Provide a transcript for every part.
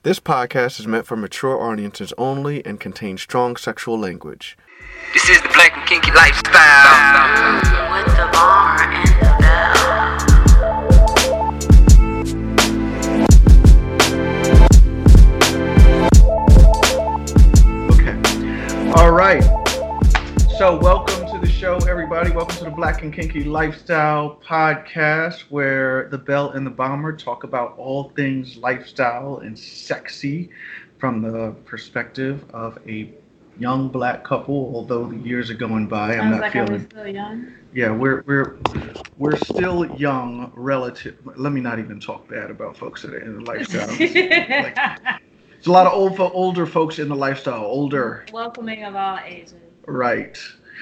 This podcast is meant for mature audiences only and contains strong sexual language. This is the Black and Kinky Lifestyle. With the bar and the bell. Okay. All right. So welcome to the show, everybody. Welcome to the Black and Kinky Lifestyle podcast, where the Bell and the Bomber talk about all things lifestyle and sexy from the perspective of a young black couple. Although the years are going by, I'm not feeling. We're still young. Yeah, we're still young relative. Let me not even talk bad about folks that are in the lifestyle. There's a lot of older folks in the lifestyle. Older. Welcoming of all ages. Right.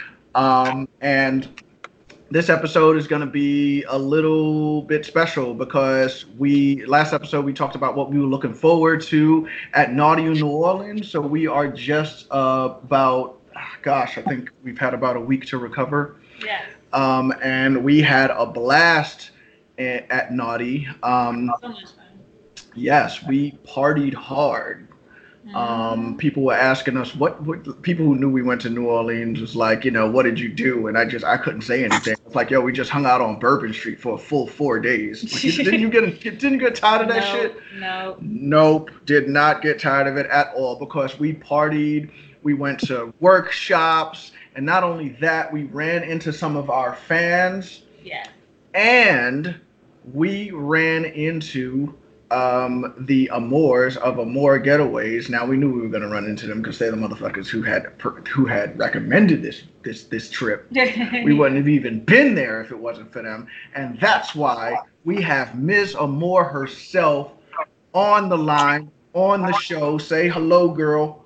And this episode is going to be a little bit special because last episode we talked about what we were looking forward to at Naughty in New Orleans. So we are just I think we've had about a week to recover. Yes. And we had a blast at Naughty. So much fun. Yes, we partied hard. People were asking us what people who knew we went to New Orleans was like, what did you do? And I couldn't say anything. It's like, yo, we just hung out on Bourbon Street for a full 4 days. Like, didn't you get tired of that shit? No. Nope, did not get tired of it at all because we partied. We went to workshops, and not only that, we ran into some of our fans. Yeah. And we ran into the Amours of Amour Getaways. Now we knew we were going to run into them because they're the motherfuckers who had recommended this trip. We wouldn't have even been there if it wasn't for them, and that's why we have Ms. Amour herself on the line on the show. Say hello, girl.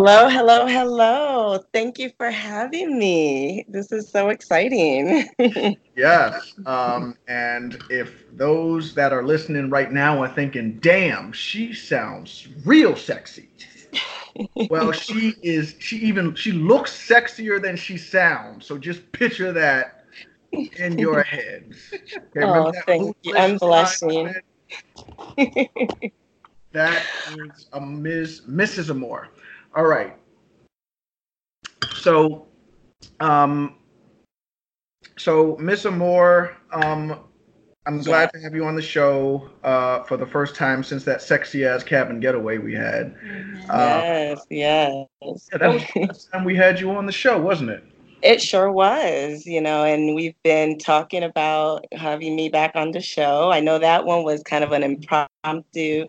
Hello. Thank you for having me. This is so exciting. Yes. And if those that are listening right now are thinking, damn, she sounds real sexy. Well, she looks sexier than she sounds. So just picture that in your heads. Okay, thank you. I'm blushing. That is Mrs. Amour. All right. So, Miss Amour, I'm glad to have you on the show for the first time since that sexy ass cabin getaway we had. Yes. Yeah, that was the last time we had you on the show, wasn't it? It sure was, and we've been talking about having me back on the show. I know that one was kind of an impromptu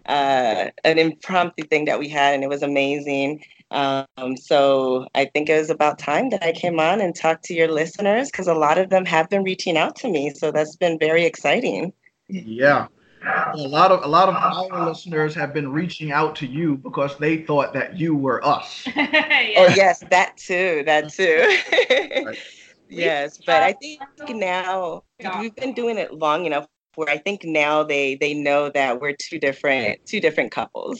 thing that we had, and it was amazing. So I think it was about time that I came on and talked to your listeners because a lot of them have been reaching out to me. So that's been very exciting. Yeah. A lot of our listeners have been reaching out to you because they thought that you were us. Yes. Oh yes, that too. Right. Yes, but I think now we've been doing it long enough where I think now they know that we're two different couples.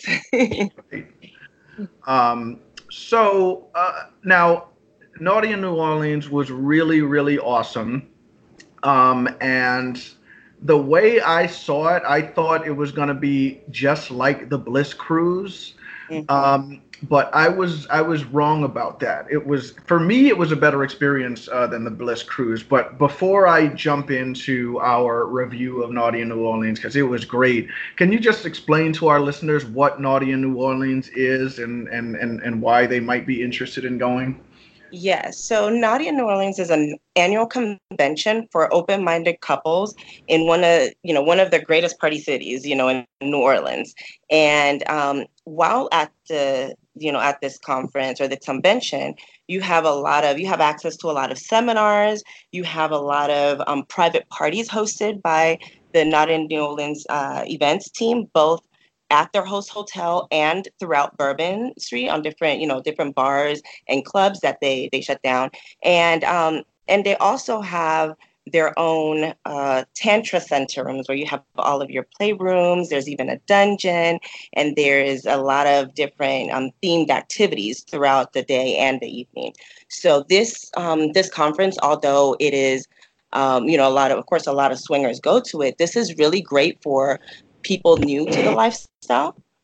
So now Naughty in New Orleans was really, really awesome. And the way I saw it, I thought it was going to be just like the Bliss Cruise. Mm-hmm. But I was wrong about that. For me, it was a better experience than the Bliss Cruise. But before I jump into our review of Naughty in New Orleans, because it was great, can you just explain to our listeners what Naughty in New Orleans is and why they might be interested in going? Yes. So Naughty in New Orleans is an annual convention for open-minded couples in one of the greatest party cities, in New Orleans. And while at this conference or the convention, you have access to a lot of seminars. You have a lot of private parties hosted by the Naughty in New Orleans events team, both at their host hotel and throughout Bourbon Street on different bars and clubs that they shut down. And they also have their own tantra center rooms where you have all of your playrooms. There's even a dungeon, and there is a lot of different themed activities throughout the day and the evening. So this conference, although it is a lot of swingers go to it, this is really great for people new to the lifestyle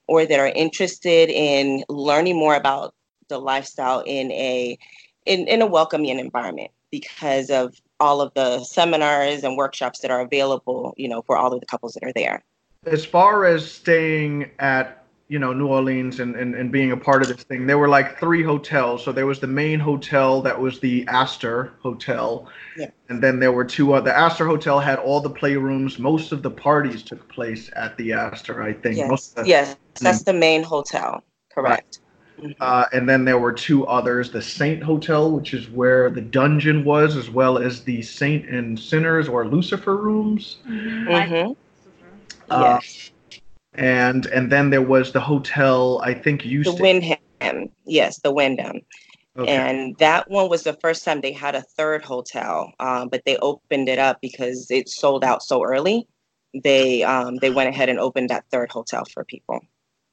or that are interested in learning more about the lifestyle in a welcoming environment because of all of the seminars and workshops that are available, for all of the couples that are there. As far as staying at New Orleans and being a part of this thing, there were like 3 hotels. So there was the main hotel that was the Astor Hotel. Yeah. And then there were 2 other. The Astor Hotel had all the playrooms. Most of the parties took place at the Astor, I think. Yes, that's the main hotel. Correct. Right. And then there were 2 others, the Saint Hotel, which is where the dungeon was, as well as the Saint and Sinners or Lucifer rooms. Mm-hmm. Yes. And then there was the hotel, I think you The Wyndham. Yes, the Wyndham. Okay. And that one was the first time they had a 3rd hotel, but they opened it up because it sold out so early. They went ahead and opened that 3rd hotel for people.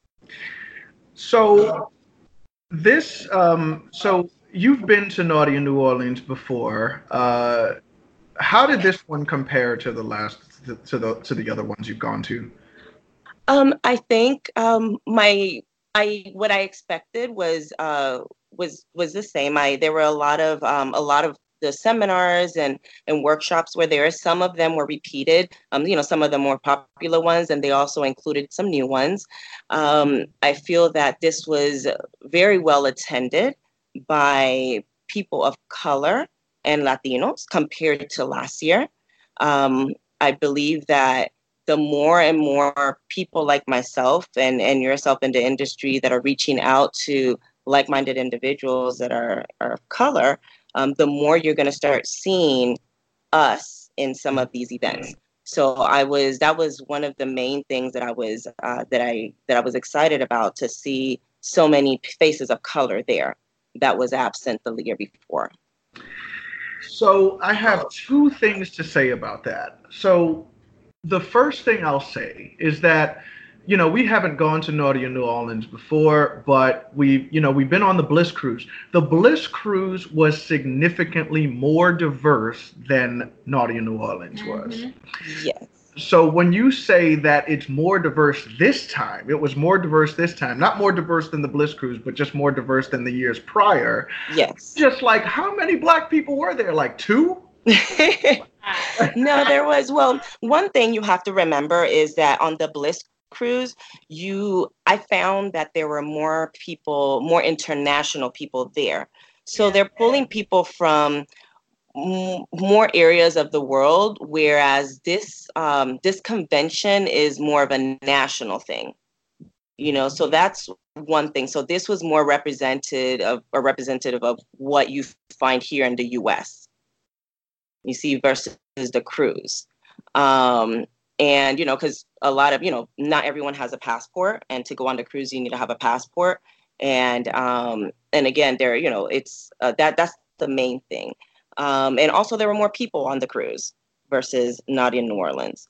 So this, so you've been to Naughty New Orleans before. How did this one compare to the last, to the other ones you've gone to? I think what I expected was the same. There were a lot of the seminars and workshops were there. Some of them were repeated. Some of the more popular ones, and they also included some new ones. I feel that this was very well attended by people of color and Latinos compared to last year. I believe that the more and more people like myself and yourself in the industry that are reaching out to like-minded individuals that are of color, the more you're going to start seeing us in some of these events. So that was one of the main things that I was excited about, to see so many faces of color there that was absent the year before. So I have 2 things to say about that. So the first thing I'll say is that, we haven't gone to Naughty in New Orleans before, but we've been on the Bliss Cruise. The Bliss Cruise was significantly more diverse than Naughty in New Orleans was. Yes. So when you say that it's more diverse this time, it was more diverse this time, not more diverse than the Bliss Cruise, but just more diverse than the years prior. Yes. Just like, how many Black people were there? Like 2? No, there was. Well, one thing you have to remember is that on the Bliss Cruise, I found that there were more international people there. So they're pulling people from more areas of the world, whereas this convention is more of a national thing. So that's one thing. So this was more representative of what you find here in the U.S. You see, versus the cruise. And, because a lot of, not everyone has a passport, and to go on the cruise, you need to have a passport. And again, it's that's the main thing. And also there were more people on the cruise versus Naughty in New Orleans.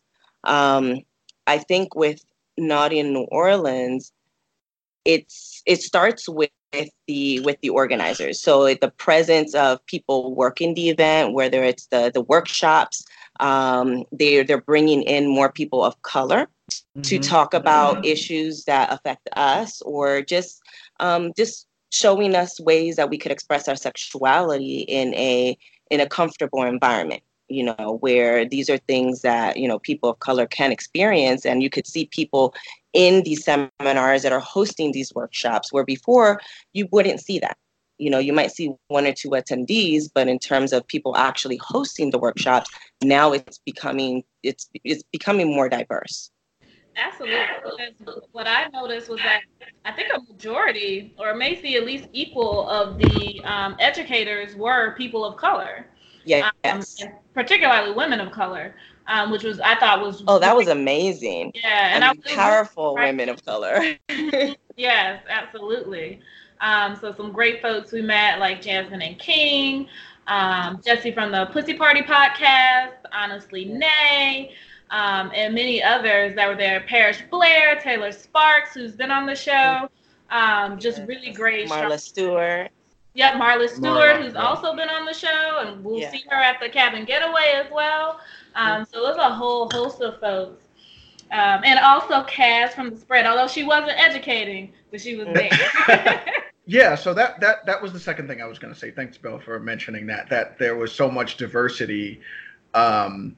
I think with Naughty in New Orleans, it starts with the organizers. So the presence of people working the event, whether it's the workshops, they're bringing in more people of color to talk about issues that affect us, or just showing us ways that we could express our sexuality in a comfortable environment, where these are things that, people of color can experience. And you could see people in these seminars that are hosting these workshops, where before you wouldn't see that. You might see 1 or 2 attendees, but in terms of people actually hosting the workshops, now it's becoming more diverse. Absolutely. Because what I noticed was that I think a majority, or maybe at least equal, of the educators were people of color. Yes. And particularly women of color, which I thought was that was amazing. Yeah, and powerful women of color. Yes, absolutely. So some great folks we met, like Jasmine and King, Jesse from the Pussy Party podcast, Honestly Nay, and many others that were there. Parrish Blair, Taylor Sparks, who's been on the show. Just really great. Marla Stewart. Yep, Marla Stewart, who's also been on the show, and we'll see her at the Cabin Getaway as well. So there's a whole host of folks. And also Cass from The Spread, although she wasn't educating, but she was there. Yeah, so that was the second thing I was going to say. Thanks, Bill, for mentioning that there was so much diversity, among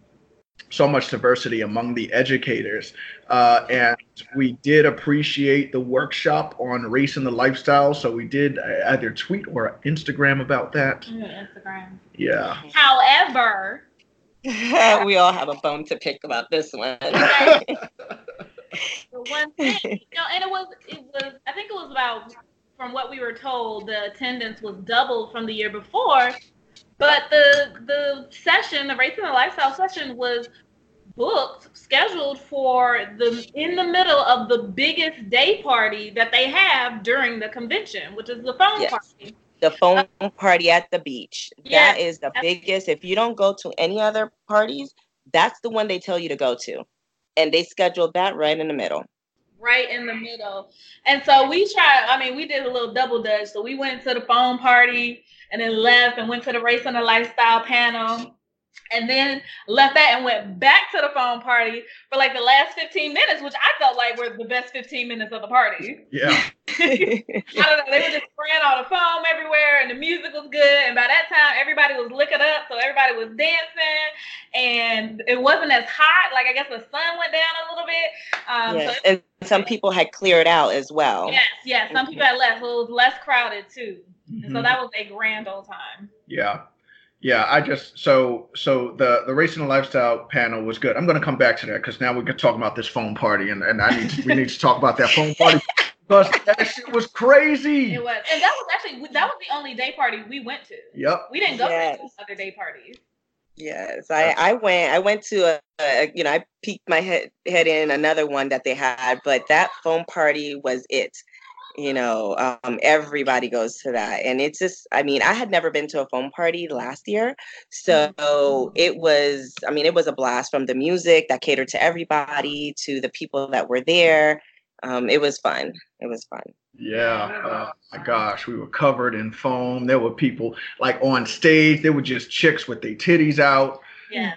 the educators, and we did appreciate the workshop on race and the lifestyle. So we did either tweet or Instagram about that. Instagram. Yeah. However, we all have a bone to pick about this one. the one thing, and it was. I think it was about. From what we were told, the attendance was doubled from the year before, but the session, the Race and the Lifestyle session, was scheduled for in the middle of the biggest day party that they have during the convention, which is the phone party. The phone party at the beach. That is the biggest. If you don't go to any other parties, that's the one they tell you to go to, and they scheduled that right in the middle. Right in the middle. And so we did a little double dutch. So we went to the phone party and then left and went to the Race and the Lifestyle panel and then left that and went back to the phone party for like the last 15 minutes, which I felt like were the best 15 minutes of the party. Yeah. I don't know. They were just spraying all the foam everywhere and the music was good. And by that time, everybody was licking up. So everybody was dancing and it wasn't as hot. Like, I guess the sun went down a little bit. Yes. And some people had cleared out as well. Yes. Some people had left. So it was less crowded too. Mm-hmm. And so that was a grand old time. Yeah. Yeah, so the Race and the Lifestyle panel was good. I'm going to come back to that because now we can talk about this phone party, and we need to talk about that phone party because that shit was crazy. It was, and that was the only day party we went to. Yep. We didn't go to other day parties. Yes, I went to I peeked my head in another one that they had, but that phone party was it. Everybody goes to that. And it's just, I had never been to a phone party last year. So it was a blast, from the music that catered to everybody to the people that were there. It was fun. Yeah. Oh my gosh. We were covered in foam. There were people like on stage. There were just chicks with their titties out. Yeah.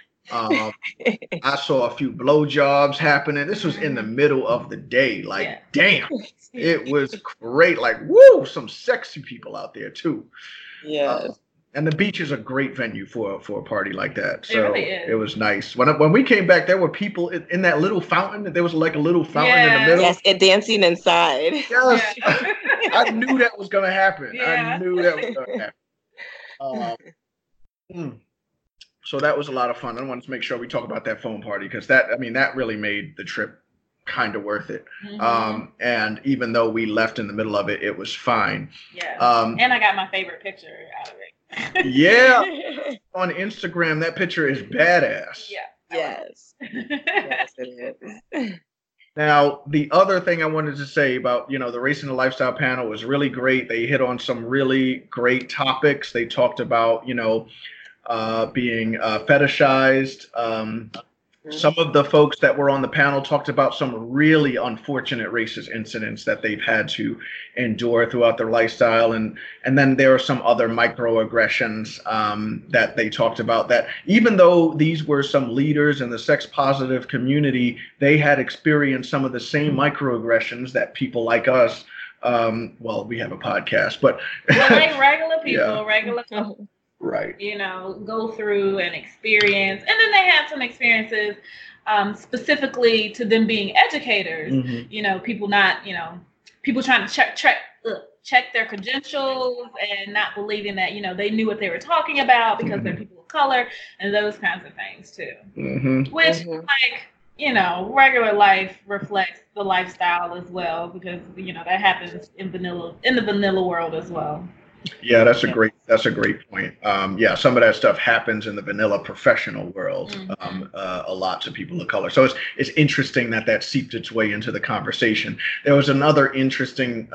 I saw a few blowjobs happening. This was in the middle of the day. Like, damn, it was great. Like, woo, some sexy people out there too. Yeah. And the beach is a great venue for a party like that. So it really is. It was nice. When we came back, there were people in that little fountain. There was like a little fountain in the middle. Yes, and dancing inside. Yes. Yeah. I knew that was going to happen. Yeah. I knew that was going to happen. So that was a lot of fun. I wanted to make sure we talk about that phone party because that really made the trip kind of worth it. Mm-hmm. And even though we left in the middle of it, it was fine. Yeah. And I got my favorite picture out of it. Yeah. On Instagram, that picture is badass. Yeah. Yes. Yes, it is. Now, the other thing I wanted to say about, the Race and the Lifestyle panel was really great. They hit on some really great topics. They talked about, being fetishized. Some of the folks that were on the panel talked about some really unfortunate racist incidents that they've had to endure throughout their lifestyle. And then there are some other microaggressions that they talked about that even though these were some leaders in the sex positive community, they had experienced some of the same microaggressions that people like us, we have a podcast, but like regular people, regular couples. Right. Go through and experience. And then they had some experiences specifically to them being educators. Mm-hmm. People trying to check their credentials and not believing that, they knew what they were talking about because they're people of color and those kinds of things too. Mm-hmm. Which, regular life reflects the lifestyle as well because, that happens in the vanilla world as well. Yeah, that's a great point. Some of that stuff happens in the vanilla professional world, a lot to people of color. So it's interesting that seeped its way into the conversation. There was another interesting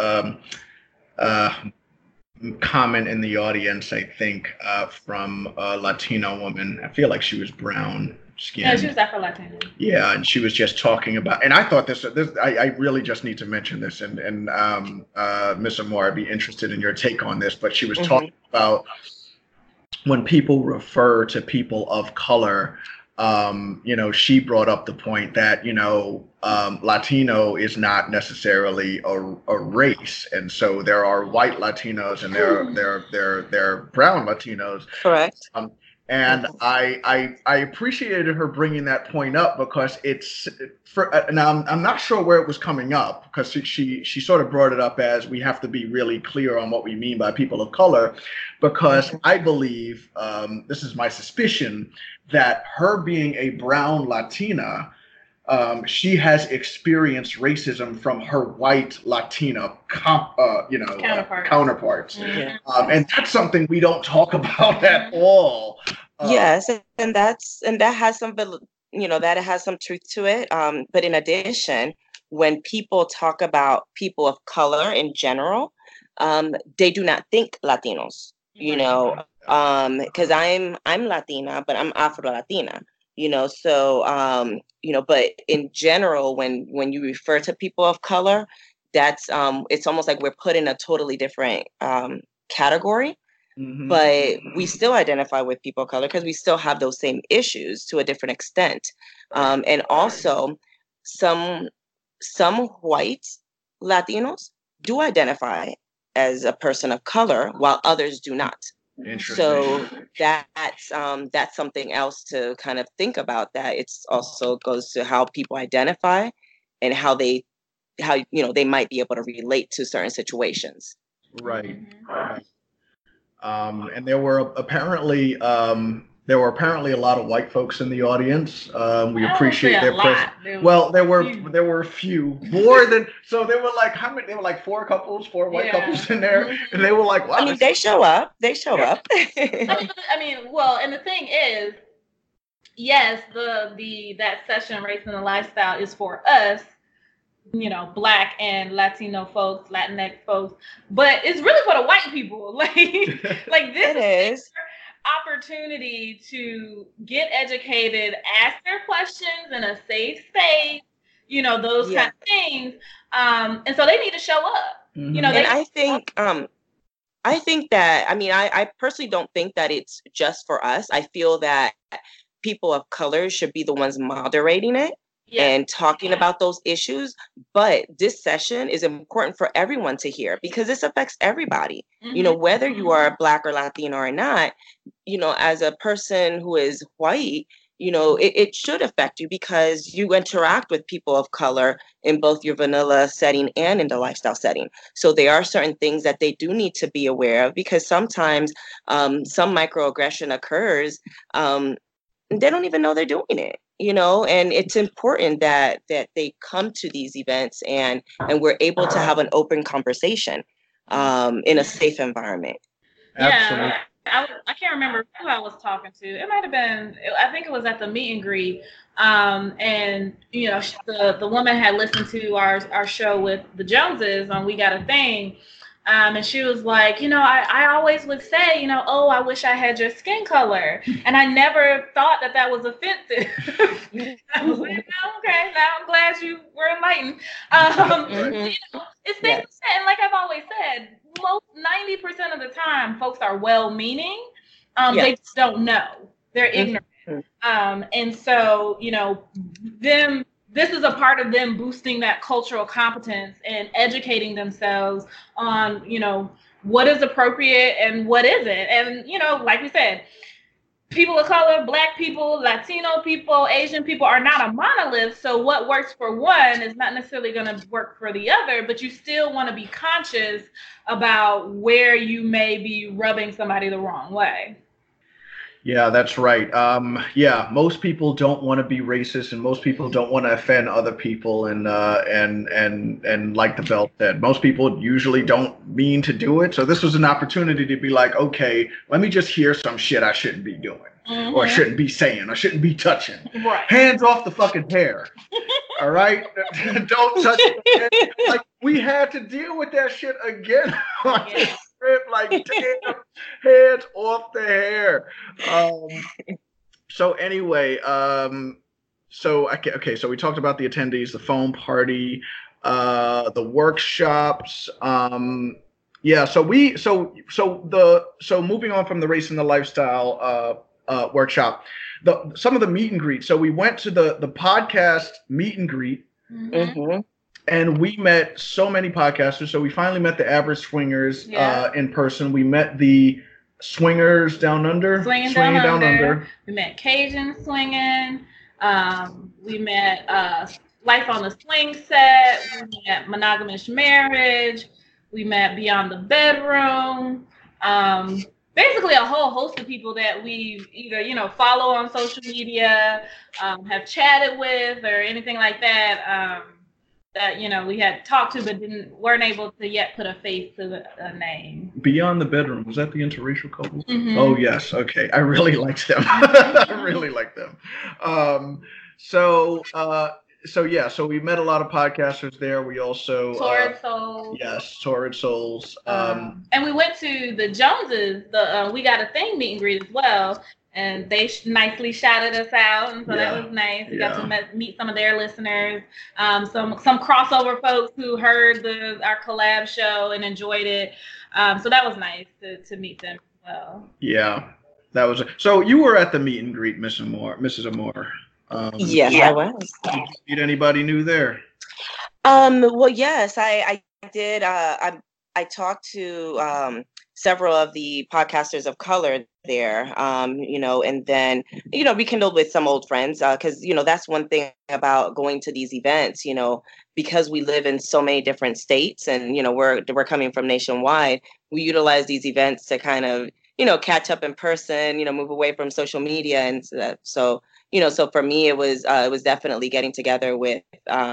comment in the audience, I think, from a Latino woman. I feel like she was brown skin. Yeah, she was Afro-Latino. Yeah, and she was just talking about, and I thought this I really just need to mention this, and Ms. Amore, I'd be interested in your take on this, but she was talking about when people refer to people of color she brought up the point that, Latino is not necessarily a race. And so there are white Latinos and there are brown Latinos. Correct. And I appreciated her bringing that point up because it's now I'm not sure where it was coming up because she sort of brought it up as we have to be really clear on what we mean by people of color, because I believe, this is my suspicion, that her being a brown Latina, she has experienced racism from her white Latina counterparts. Mm-hmm. And that's something we don't talk about at all. Yes, and that has some, that has some truth to it. But in addition, when people talk about people of color in general, they do not think Latinos, because I'm Latina, but I'm Afro-Latina, so, but in general, when you refer to people of color, that's, it's almost like we're put in a totally different category. Mm-hmm. But we still identify with people of color because we still have those same issues to a different extent. And also some white Latinos do identify as a person of color while others do not. So that's something else to kind of think about, that it's also goes to how people identify and how they might be able to relate to certain situations. Right. And there were apparently a lot of white folks in the audience. We appreciate their presence. Well, there were a few more than, so there were like, how many? There were like four white couples in there, and they were like, wow. I mean, they show up. I mean, well, and the thing is, yes, that session, Race and the Lifestyle, is for us, Black and Latino folks, Latinx folks, but it's really for the white people. Like this is opportunity to get educated, ask their questions in a safe space, those kind of things. And so they need to show up. Mm-hmm. And I think that, I personally don't think that it's just for us. I feel that people of color should be the ones moderating it. And talking about those issues. But this session is important for everyone to hear because this affects everybody, mm-hmm. Whether you are Black or Latino or not, as a person who is white, it should affect you because you interact with people of color in both your vanilla setting and in the lifestyle setting. So there are certain things that they do need to be aware of because sometimes some microaggression occurs. They don't even know they're doing it. And it's important that they come to these events and we're able to have an open conversation in a safe environment. Absolutely. I can't remember who I was talking to. It might have been, I think it was at the meet and greet. And, the woman had listened to our show with the Joneses on We Got a Thing. And she was like, I always would say, oh, I wish I had your skin color. And I never thought that was offensive. I was like, okay, now I'm glad you were enlightened. It's things like that. And like I've always said, most 90% of the time, folks are well-meaning. They just don't know. They're ignorant. And so, this is a part of them boosting that cultural competence and educating themselves on, what is appropriate and what isn't. And, like we said, people of color, Black people, Latino people, Asian people are not a monolith. So what works for one is not necessarily going to work for the other, but you still want to be conscious about where you may be rubbing somebody the wrong way. Yeah, that's right. Most people don't want to be racist, and most people don't want to offend other people. And like the belt said, most people usually don't mean to do it. So this was an opportunity to be like, okay, let me just hear some shit I shouldn't be doing, mm-hmm. or shouldn't be saying, or shouldn't be touching. Right. Hands off the fucking hair. All right, don't touch it. Like we had to deal with that shit again. Like, damn, hands off the hair. So anyway, so we talked about the attendees, the foam party, the workshops. So moving on from the Race and the Lifestyle workshop, some of the meet and greet. So we went to the podcast meet and greet, Mm-hmm. and we met so many podcasters. So we finally met the Average Swingers in person. We met the Swingers Down Under. Swinging Down Under. We met Cajun Swinging. We met Life on the Swing Set. We met Monogamous Marriage. We met Beyond the Bedroom. Basically a whole host of people that we either, follow on social media, have chatted with or anything like that, that, we had talked to but weren't able to yet put a face to a name. Beyond the Bedroom, was that the interracial couple? Mm-hmm. Oh, yes. Okay. I really liked them. I really liked them. So we met a lot of podcasters there. We also Torrid Souls. Yes, Torrid Souls. And we went to the Joneses. We got a thing meet and greet as well, and they nicely shouted us out, and so that was nice. We got to meet some of their listeners, some crossover folks who heard our collab show and enjoyed it. So that was nice to meet them as well. Yeah, that was. So you were at the meet and greet, Mrs. Amore. Yes, I was. Did you meet anybody new there? Well, yes, I did. I talked to several of the podcasters of color there, and then, rekindled with some old friends, because, that's one thing about going to these events, because we live in so many different states and, we're coming from nationwide, we utilize these events to kind of, catch up in person, move away from social media. And so for me, it was definitely getting together with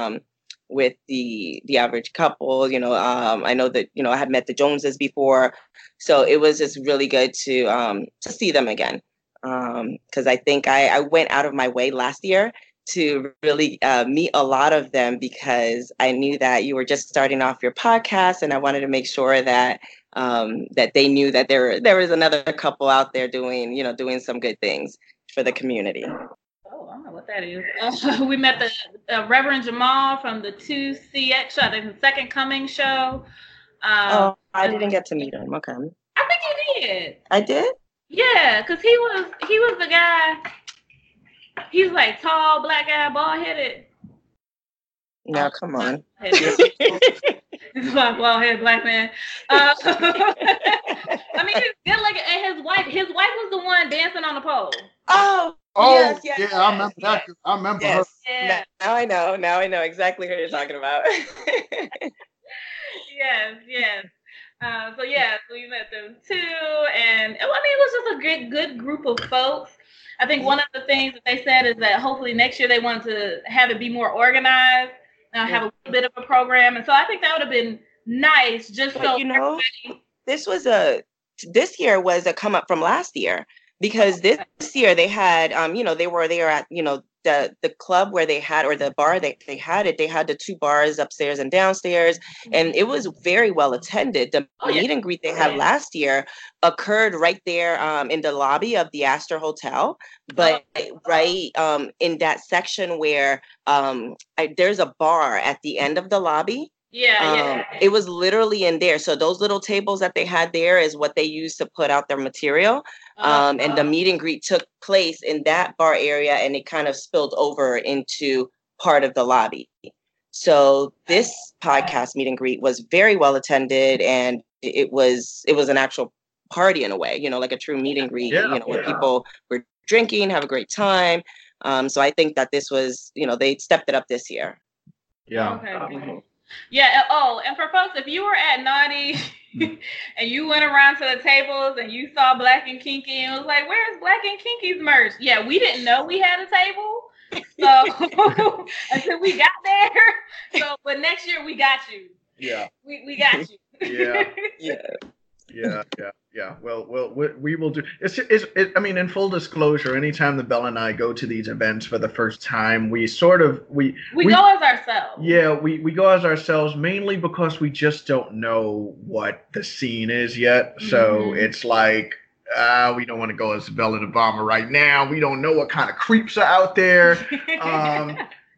the Average Couple. I know that, I had met the Joneses before, so it was just really good to see them again. Because I think I went out of my way last year to really meet a lot of them, because I knew that you were just starting off your podcast, and I wanted to make sure that that they knew that there was another couple out there doing some good things for the community. Oh, I don't know what that is. We met the Reverend Jamal from the 2CX show, I think the Second Coming show. I didn't get to meet him. Okay. I think you did. I did? Yeah, because he was the guy. He's like tall, black guy, bald headed. No, come on. He's a bald-headed black man. I mean, he's good looking, and his wife was the one dancing on the pole. Oh, yes, I remember that. I remember her. Yeah. Now I know exactly who you're talking about. Yes. So we met them too, and it was just a good group of folks. I think one of the things that they said is that hopefully next year they want to have it be more organized, have a little bit of a program, and so I think that would have been nice. Just but so everybody... this year was a come up from last year, because this year they had they were there at the club where they had, or the bar they had the two bars upstairs and downstairs, and it was very well attended. The meet and greet they had last year occurred right there in the lobby of the Astor Hotel, but right in that section where there's a bar at the end of the lobby. It was literally in there. So those little tables that they had there is what they used to put out their material. And the meet and greet took place in that bar area, and it kind of spilled over into part of the lobby. So this podcast meet and greet was very well attended, and it was an actual party in a way, like a true meet and greet, where people were drinking, have a great time. So I think that this was, they stepped it up this year. Yeah. Okay. Yeah. Oh, and for folks, if you were at Naughty and you went around to the tables and you saw Black and Kinky and was like, "Where's Black and Kinky's merch?" Yeah, we didn't know we had a table, so until we got there. So, but next year we got you. Yeah. We got you. Yeah. Well, we will do. I mean, in full disclosure, anytime that Bella and I go to these events for the first time, we go as ourselves. Yeah, we go as ourselves, mainly because we just don't know what the scene is yet. So it's like, we don't want to go as Bella the Bomber right now. We don't know what kind of creeps are out there.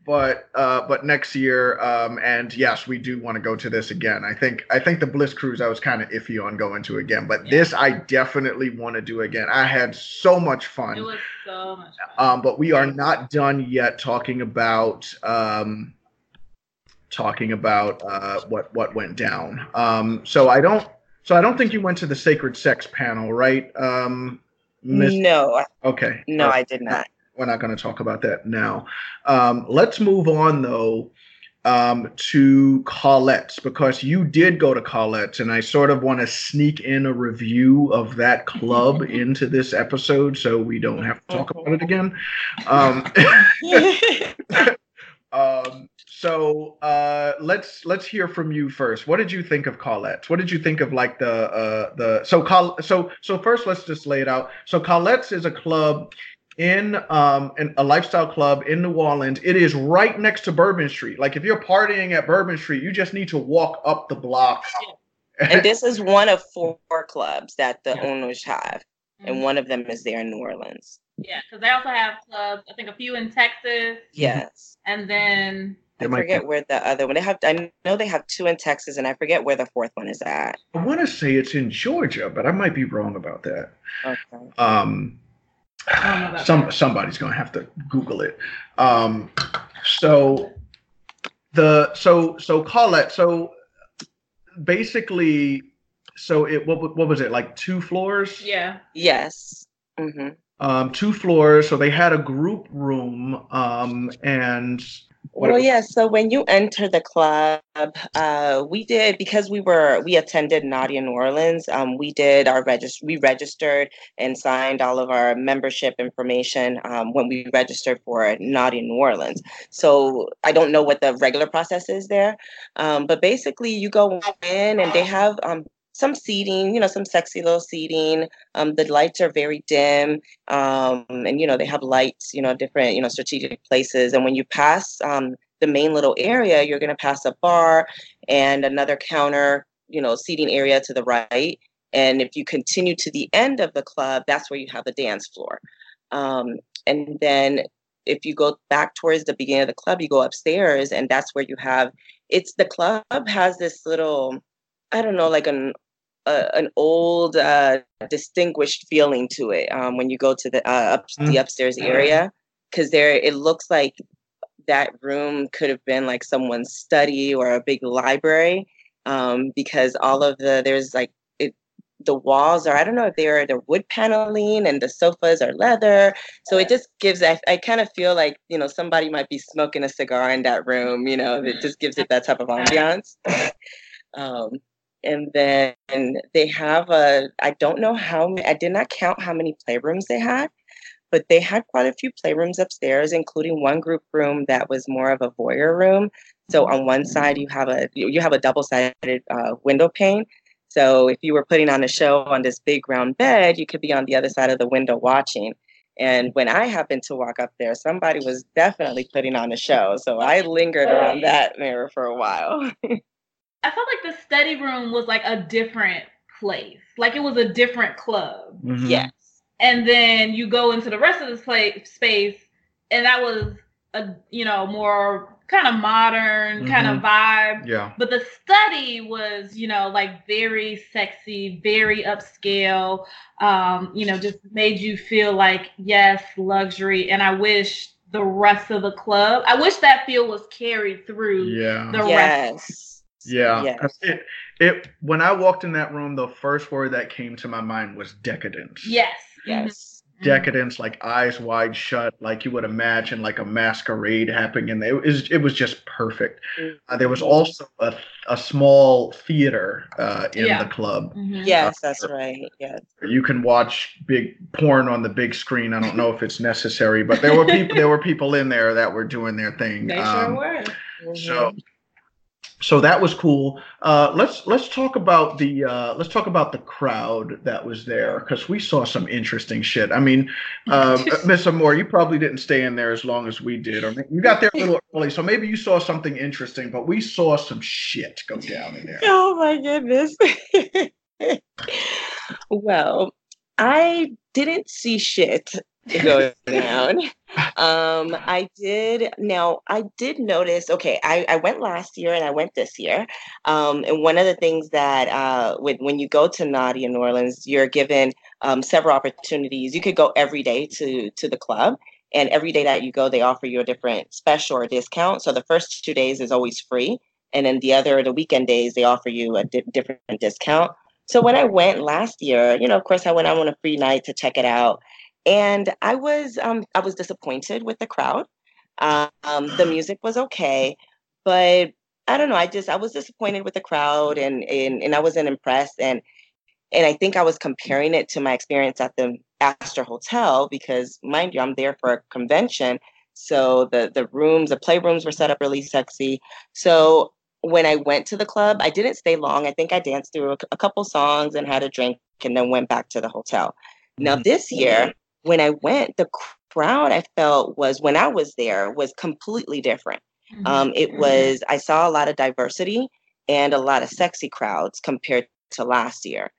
but next year, and yes, we do want to go to this again. I think the Bliss Cruise I was kind of iffy on going to again, but this I definitely want to do again. I had so much fun. It was so much fun. But we are not done yet talking about what went down. So I don't think you went to the Sacred Sex panel, right? No. Okay. No, I did not. We're not going to talk about that now. Let's move on, though, to Colette's, because you did go to Colette's, and I sort of want to sneak in a review of that club into this episode so we don't have to talk about it again. So let's hear from you first. What did you think of Colette's? What did you think of like so first let's just lay it out. So Colette's is a club in a lifestyle club in New Orleans. It is right next to Bourbon Street. Like if you're partying at Bourbon Street, you just need to walk up the block. And this is one of 4 clubs that the owners have, and one of them is there in New Orleans. Yeah, because they also have clubs. I think a few in Texas. Yes. And then I forget where the other one. I know they have 2 in Texas, and I forget where the 4th one is at. I want to say it's in Georgia, but I might be wrong about that. Okay. Somebody's gonna have to Google it. So Colette. So basically, what was it, like 2 floors? Yeah. Yes. Mm-hmm. 2 floors. So they had a group room. And so when you enter the club, we did, because we attended Nadia New Orleans. We registered and signed all of our membership information when we registered for Nadia New Orleans. So I don't know what the regular process is there, but basically you go in and they have some seating, some sexy little seating. The lights are very dim, and they have lights, different, strategic places. And when you pass the main little area, you're going to pass a bar and another counter, seating area to the right. And if you continue to the end of the club, that's where you have the dance floor. And then if you go back towards the beginning of the club, you go upstairs, and that's where you have. The club has this little, I don't know, like an old distinguished feeling to it when you go to the upstairs area, because it looks like that room could have been like someone's study or a big library, because all of the walls are, I don't know if they're wood paneling, and the sofas are leather. So it just gives, I kind of feel like, somebody might be smoking a cigar in that room, it just gives it that type of ambiance. And then they have I don't know I did not count how many playrooms they had, but they had quite a few playrooms upstairs, including one group room that was more of a voyeur room. So on one side you have a double-sided window pane. So if you were putting on a show on this big round bed, you could be on the other side of the window watching. And when I happened to walk up there, somebody was definitely putting on a show. So I lingered around that mirror for a while. I felt like the study room was like a different place. Like it was a different club. Mm-hmm. Yes. And then you go into the rest of the space, and that was a, more kind of modern kind of vibe. Yeah. But the study was, like very sexy, very upscale, just made you feel like, yes, luxury. And I wish the rest of the club, I wish that feel was carried through the rest. Yeah. Yes. When I walked in that room, the first word that came to my mind was decadence. Yes. Yes. Decadence, like eyes wide shut, like you would imagine like a masquerade happening in there. It was just perfect. There was also a small theater in the club. Mm-hmm. Yes, that's right. Yes. You can watch big porn on the big screen. I don't know if it's necessary, but there were people in there that were doing their thing. They sure were. Mm-hmm. So that was cool. Let's talk about the crowd that was there, because we saw some interesting shit. I mean, Miss Amore, you probably didn't stay in there as long as we did, or you got there a little early, so maybe you saw something interesting. But we saw some shit go down in there. Oh my goodness. Well, I didn't see shit. go down. I did notice, okay, I went last year and I went this year. And one of the things that when you go to Naughty in New Orleans, you're given several opportunities. You could go every day to the club. And every day that you go, they offer you a different special or discount. So the first 2 days is always free. And then the weekend days, they offer you a different discount. So when I went last year, of course, I went out on a free night to check it out. And I was disappointed with the crowd. The music was okay, but I don't know. I was disappointed with the crowd, and I wasn't impressed. And I think I was comparing it to my experience at the Astor Hotel because, mind you, I'm there for a convention. So the playrooms were set up really sexy. So when I went to the club, I didn't stay long. I think I danced through a couple songs and had a drink and then went back to the hotel. Now this year, when I went, the crowd I felt when I was there was completely different. I saw a lot of diversity and a lot of sexy crowds compared to last year.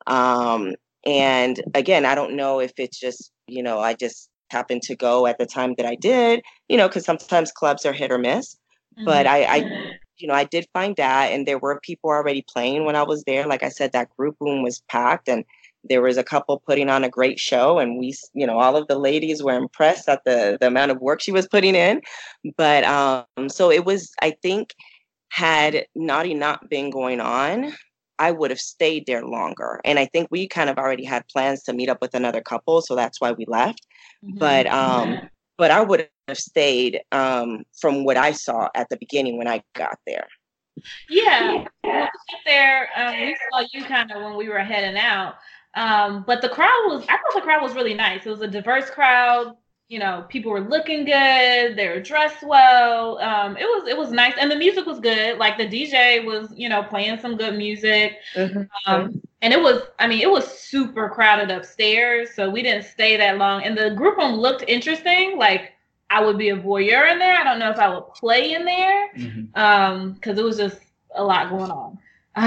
And again, I don't know if it's just, I just happened to go at the time that I did, because sometimes clubs are hit or miss. But I did find that, and there were people already playing when I was there. Like I said, that group room was packed, and there was a couple putting on a great show, and we, all of the ladies were impressed at the amount of work she was putting in. But so it was, I think, had Naughty not been going on, I would have stayed there longer. And I think we kind of already had plans to meet up with another couple, so that's why we left. But I would have stayed from what I saw at the beginning when I got there. Yeah, when we got there, we saw you kind of when we were heading out. But I thought the crowd was really nice. It was a diverse crowd. People were looking good. They were dressed well. It was nice, and the music was good. Like the DJ was, playing some good music. And it was super crowded upstairs, so we didn't stay that long. And the group room looked interesting. Like I would be a voyeur in there. I don't know if I would play in there, because it was just a lot going on.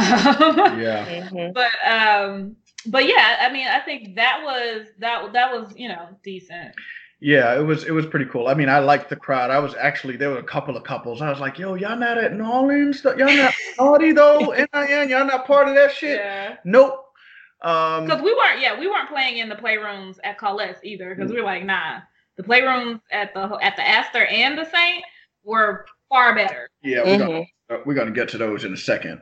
But yeah, I think that was decent. Yeah, it was pretty cool. I liked the crowd. There were a couple of couples. I was like, yo, y'all not at New Orleans? Y'all not Naughty though? NIN, y'all not part of that shit? Yeah. Nope. Because we weren't playing in the playrooms at Colette's either, because we were like, nah. The playrooms at the Astor and the Saint were far better. Yeah, we're gonna get to those in a second.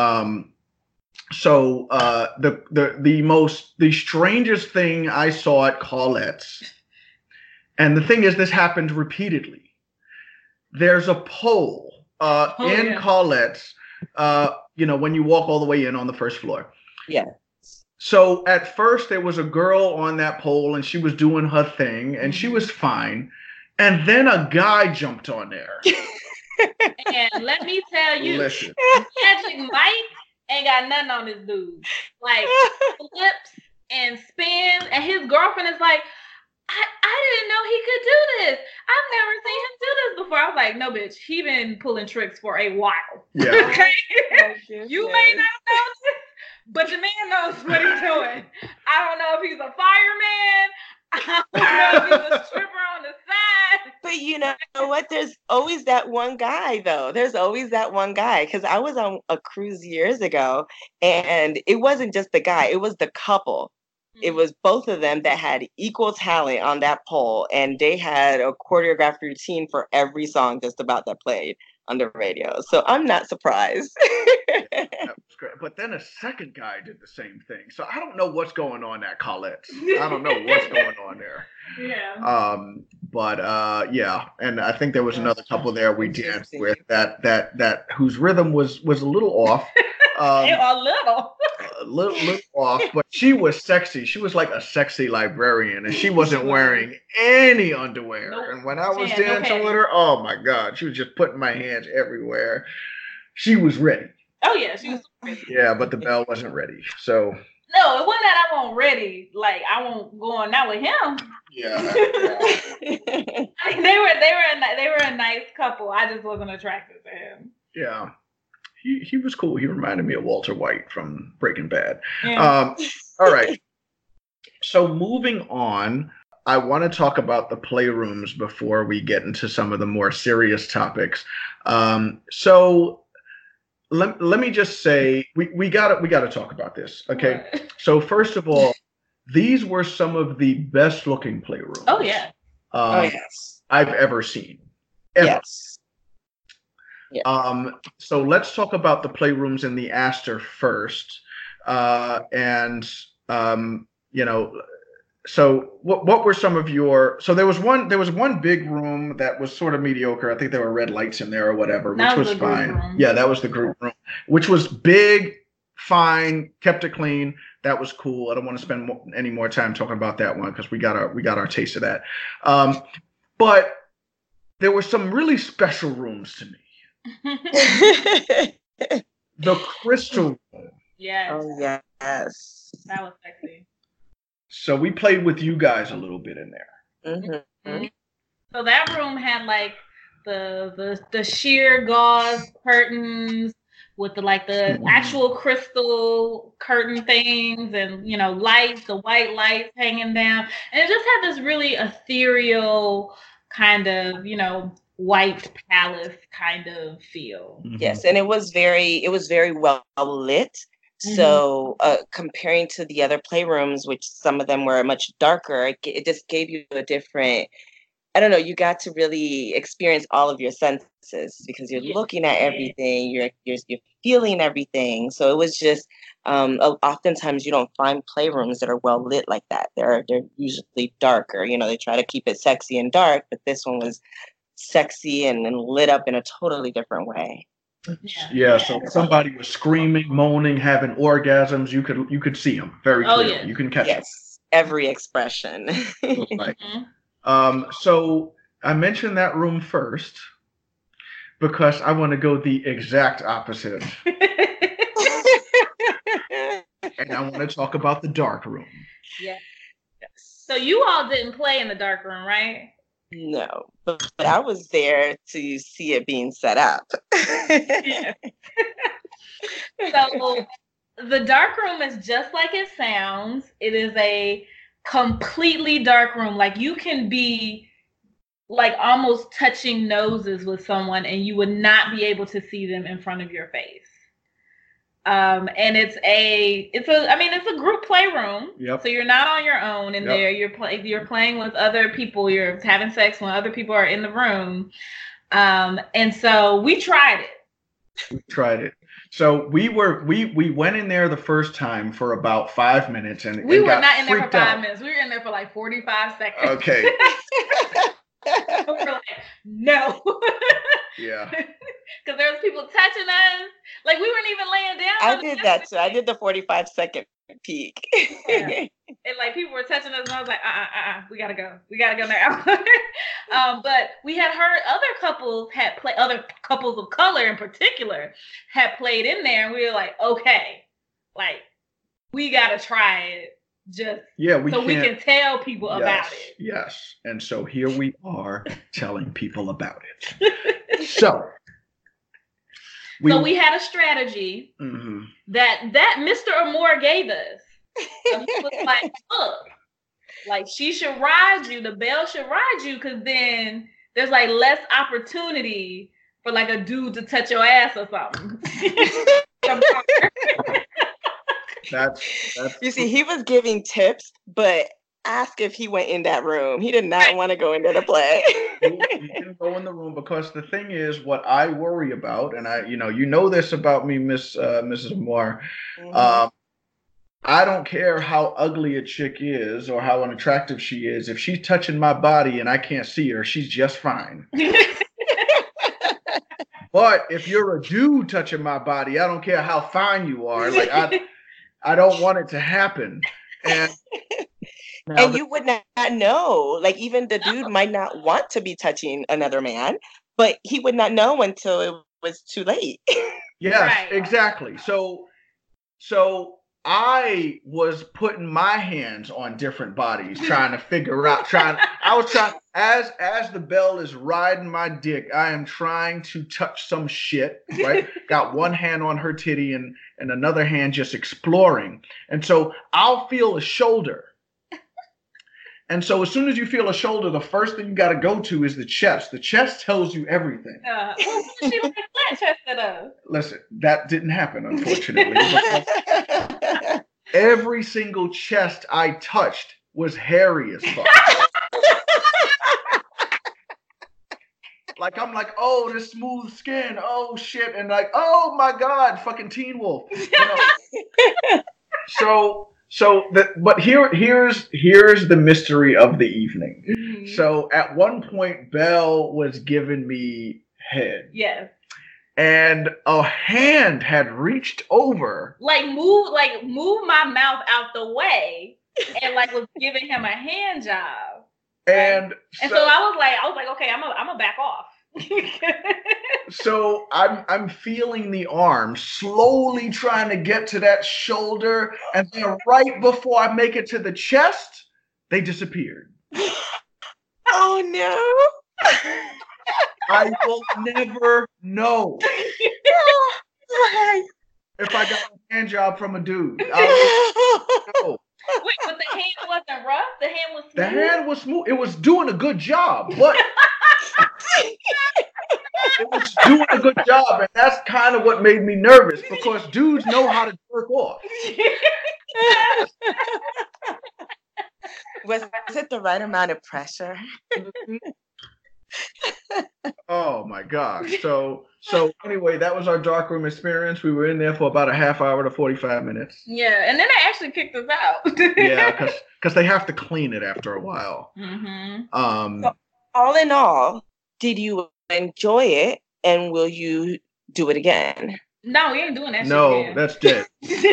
So the strangest thing I saw at Colette's, and the thing is, this happened repeatedly. There's a pole in Colette's, when you walk all the way in on the first floor. Yeah. So at first there was a girl on that pole, and she was doing her thing, and she was fine. And then a guy jumped on there. And let me tell you, Magic Mike ain't got nothing on this dude. Like flips and spins, and his girlfriend is like, I didn't know he could do this. I've never seen him do this before. I was like, no, bitch, he been pulling tricks for a while. Yeah. Okay. You may not know this, but your man knows what he's doing. I don't know if he's a fireman. I don't know if he's a stripper on the side. But you know what? There's always that one guy, though. There's always that one guy. Because I was on a cruise years ago, and it wasn't just the guy. It was the couple. It was both of them that had equal talent on that pole, and they had a choreographed routine for every song just about that played on the radio. So I'm not surprised. That was great. But then a second guy did the same thing. So I don't know what's going on at Colette's. I don't know what's going on there. Yeah. Yeah. And I think there was another couple there we danced with that whose rhythm was a little off. A little off, but she was sexy. She was like a sexy librarian, and she wasn't wearing any underwear. Nope. And when I was dancing with her, oh my God, she was just putting my hands everywhere. She was ready. Oh yeah, she was ready. Yeah, but the bell wasn't ready. So no, it wasn't that I wasn't ready. Like I won't go on out with him. Yeah. I mean, they were a nice couple. I just wasn't attracted to him. Yeah. He was cool. He reminded me of Walter White from Breaking Bad. Yeah. All right. So moving on, I want to talk about the playrooms before we get into some of the more serious topics. So let me just say we gotta talk about this. Okay. What? So first of all, these were some of the best looking playrooms. Oh yeah. Yes. I've ever seen. Ever. Yes. Yeah. So let's talk about the playrooms in the Astor first. You know, so what were some of your? So there was one big room that was sort of mediocre. I think there were red lights in there or whatever, That which was was the group fine. room. Yeah, that was the group room, which was big, fine, kept it clean. That was cool. I don't want to spend any more time talking about that one because we got our taste of that. But there were some really special rooms to me. The Crystal Room. Yes. Oh yes. That was sexy. So we played with you guys a little bit in there. Mm-hmm. So that room had like the sheer gauze curtains with the actual crystal curtain things and lights, the white lights hanging down, and it just had this really ethereal kind of white palace kind of feel. Yes, and it was very well lit. So comparing to the other playrooms, which some of them were much darker, it just gave you a different, I don't know, you got to really experience all of your senses because you're looking at everything, you're feeling everything. So it was just, oftentimes you don't find playrooms that are well lit like that. They're usually darker. They try to keep it sexy and dark, but this one was sexy and lit up in a totally different way. Yeah, so somebody was screaming, moaning, having orgasms. You could see them very clearly. Yeah. You can catch them. Yes, every expression. Right. So I mentioned that room first because I want to go the exact opposite, and I want to talk about the dark room. Yeah. So you all didn't play in the dark room, right? No, but I was there to see it being set up. Yeah. So the dark room is just like it sounds. It is a completely dark room. Like you can be like almost touching noses with someone and you would not be able to see them in front of your face. And it's a group playroom. Yep. So you're not on your own in there. You're playing with other people. You're having sex when other people are in the room. And so we tried it. So we went in there the first time for about 5 minutes and we were got not in there for 5 out. minutes. We were in there for like 45 seconds. Okay. We were like, no. Yeah. Because there was people touching us. Like we weren't even laying down. I did that too. I did the 45-second peek. Yeah. And like people were touching us, and I was like, we gotta go now. But we had heard other couples of color in particular had played in there, and we were like, okay, like we gotta try it. We can tell people about it. Yes. And so here we are telling people about it. So we had a strategy that Mr. Amore gave us. So he was like, look, like she should ride you, the bell should ride you, because then there's like less opportunity for like a dude to touch your ass or something. That's You see, he was giving tips, but ask if he went in that room. He did not want to go in there to play. He didn't go in the room because the thing is, what I worry about, and you know this about me, Mrs. Amore. I don't care how ugly a chick is or how unattractive she is. If she's touching my body and I can't see her, she's just fine. But if you're a dude touching my body, I don't care how fine you are. Like I don't want it to happen. And you would not know. Like even the dude might not want to be touching another man, but he would not know until it was too late. Yes, right. Exactly. So I was putting my hands on different bodies, trying to figure out. I was trying as the bell is riding my dick. I am trying to touch some shit. Right, got one hand on her titty and another hand just exploring. And so I'll feel a shoulder, And so as soon as you feel a shoulder, the first thing you got to go to is the chest. The chest tells you everything. Well, she like flat chested us. Listen, that didn't happen, unfortunately. because every single chest I touched was hairy as fuck. Like, I'm like, oh, this smooth skin. Oh, shit. And like, oh, my God, fucking Teen Wolf. You know? But here's the mystery of the evening. Mhm. So at one point, Belle was giving me head. Yes. And a hand had reached over. Like move my mouth out the way and like was giving him a hand job. And so I was like, okay, I'm gonna back off. So I'm feeling the arm slowly trying to get to that shoulder, and then right before I make it to the chest, they disappeared. Oh no. I will never know if I got a hand job from a dude. I will know. Wait, but the hand wasn't rough? The hand was smooth? The hand was smooth. It was doing a good job, but it was doing a good job, and that's kind of what made me nervous because dudes know how to jerk off. Was it the right amount of pressure? Oh my gosh. So anyway, that was our dark room experience. We were in there for about a half hour to 45 minutes. Yeah, and then they actually kicked us out. Yeah, because they have to clean it after a while. Mm-hmm. So, all in all, did you enjoy it, and will you do it again? No, we ain't doing that shit No, again. that's dead.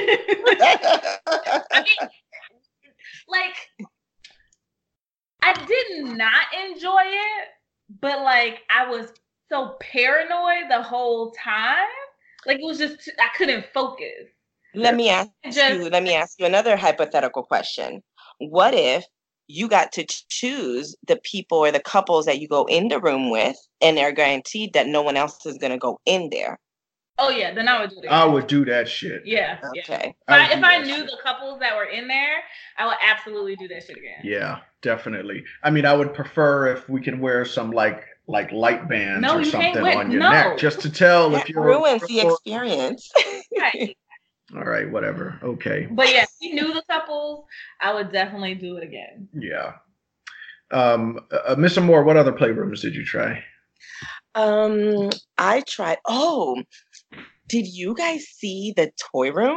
I mean, like, I did not enjoy it, but like I was so paranoid the whole time. Like it was just I couldn't focus. Let me ask you another hypothetical question. What if you got to choose the people or the couples that you go in the room with, and they're guaranteed that no one else is going to go in there? Oh yeah, then I would do that. I would do that shit. Yeah. Okay. Yeah. If I knew the couples that were in there, I would absolutely do that shit again. Yeah, definitely. I mean, I would prefer if we can wear some like light bands or something on your neck just to tell if you're ruins the experience. Right. All right, whatever. Okay. But yeah, if you knew the couples, I would definitely do it again. Yeah. Miss Moore, what other playrooms did you try? I tried. Oh, did you guys see the toy room?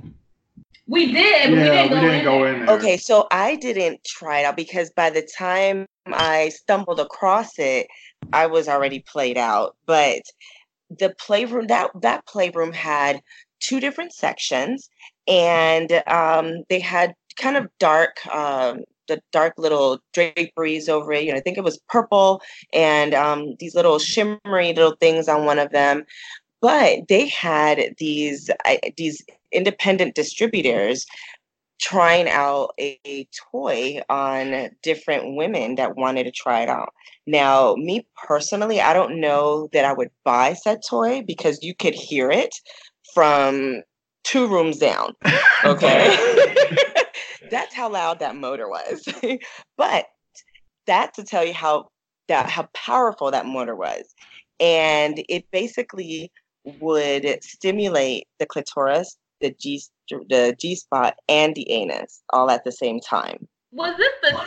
We did, but we didn't go in there. Okay, so I didn't try it out because by the time I stumbled across it, I was already played out. But the playroom, that playroom had two different sections, and they had kind of dark, the dark little draperies over it. I think it was purple, and these little shimmery little things on one of them. But they had these independent distributors trying out a toy on different women that wanted to try it out. Now, me personally, I don't know that I would buy said toy because you could hear it from 2 rooms down. Okay. That's how loud that motor was. But that to tell you how powerful that motor was. And it basically would stimulate the clitoris, the G-spot, and the anus all at the same time. Was this the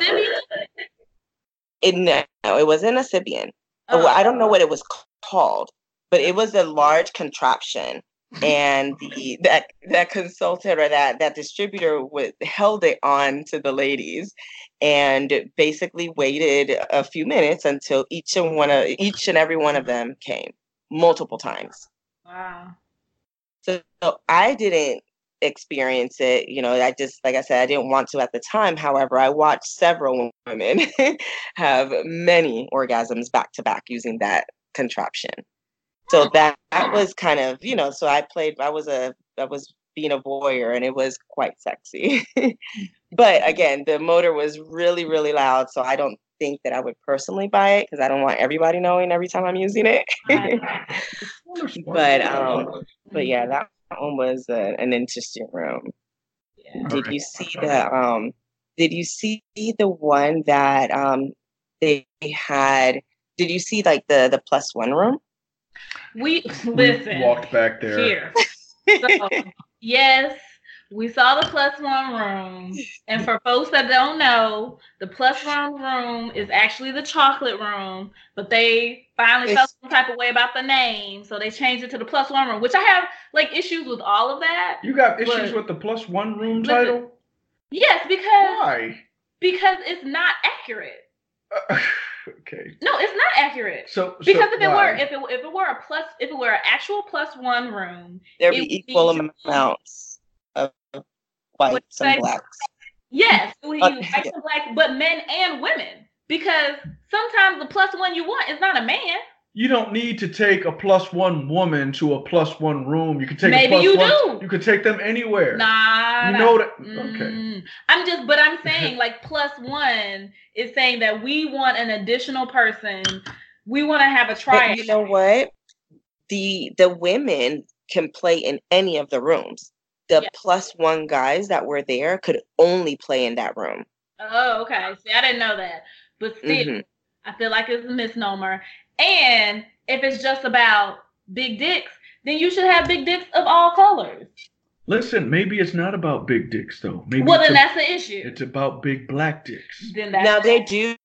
Sybian? No, it wasn't a Sybian. Oh. I don't know what it was called, but it was a large contraption. And that consultant or that distributor held it on to the ladies and basically waited a few minutes until each and every one of them came multiple times. Wow. So I didn't experience it. I just, like I said, I didn't want to at the time. However, I watched several women have many orgasms back to back using that contraption. So that was kind of, so I was being a voyeur, and it was quite sexy. But again, the motor was really, really loud. So I don't think that I would personally buy it because I don't want everybody knowing every time I'm using it. But yeah, that one was an interesting room. Yeah. Did Did you see the one that they had? Did you see like the +1 room? We We walked back there. Here. So, yes, we saw the +1 room. And for folks that don't know, the +1 room is actually the chocolate room, but they finally felt some type of way about the name, so they changed it to the +1 room, which I have like issues with all of that. You got issues with the +1 room title? Yes, because why? Because it's not accurate. Okay. No, it's not accurate. So because if it were an actual +1 room, there'd be equal amounts of whites and blacks. Yes, whites and blacks, but men and women. Because sometimes the +1 you want is not a man. You don't need to take a +1 woman to a +1 room. You can take maybe a +1. You do. You could take them anywhere. Nah. You know that. Okay. I'm saying like +1 is saying that we want an additional person. We want to have a trial. You know what? The women can play in any of the rooms. The +1 guys that were there could only play in that room. Oh, okay. See, I didn't know that. But still, I feel like it's a misnomer. And if it's just about big dicks, then you should have big dicks of all colors. Listen, maybe it's not about big dicks though. Maybe then that's the issue. It's about big black dicks. Now they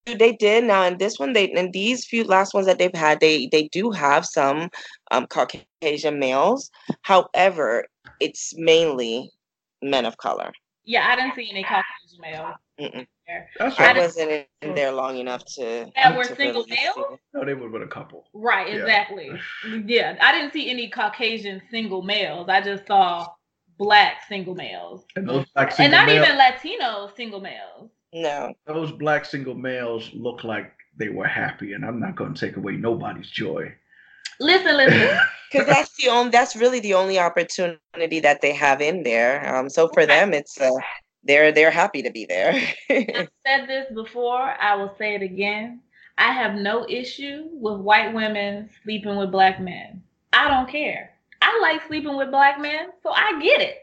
did now in this one in these few last ones that they've had they do have some Caucasian males. However, it's mainly men of color. Yeah, I didn't see any Caucasian males. That's I wasn't in there long enough to. That were single males? No, they were with a couple. Right, exactly. Yeah, I didn't see any Caucasian single males. I just saw black single males. And those black single and not even Latino single males. No. Those black single males look like they were happy, and I'm not going to take away nobody's joy. Listen. Because that's really the only opportunity that they have in there. So for them, it's they're happy to be there. I've said this before. I will say it again. I have no issue with white women sleeping with black men. I don't care. I like sleeping with black men, so I get it.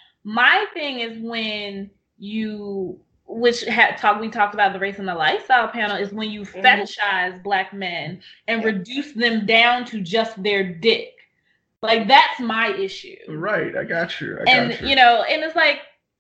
My thing is when you, we talked about the race and the lifestyle panel, is when you fetishize black men and reduce them down to just their dick. Like, that's my issue. Right, I got you. And it's like,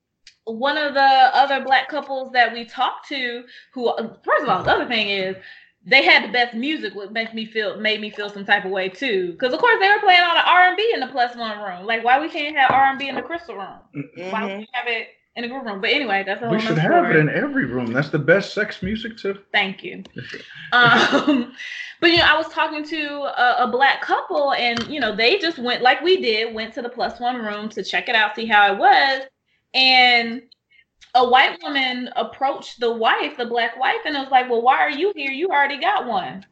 one of the other black couples that we talked to, who, first of all, the other thing is, they had the best music, which made me feel some type of way too. Because of course they were playing all the R&B in the +1 room. Like, why we can't have R&B in the crystal room? Why don't we have it in the group room? But anyway, that's a whole We should have it in every room. That's the best sex music too. Thank you. But I was talking to a black couple, and they just went like we did, went to the +1 room to check it out, see how it was. And a white woman approached the black wife, and it was like, well, why are you here? You already got one.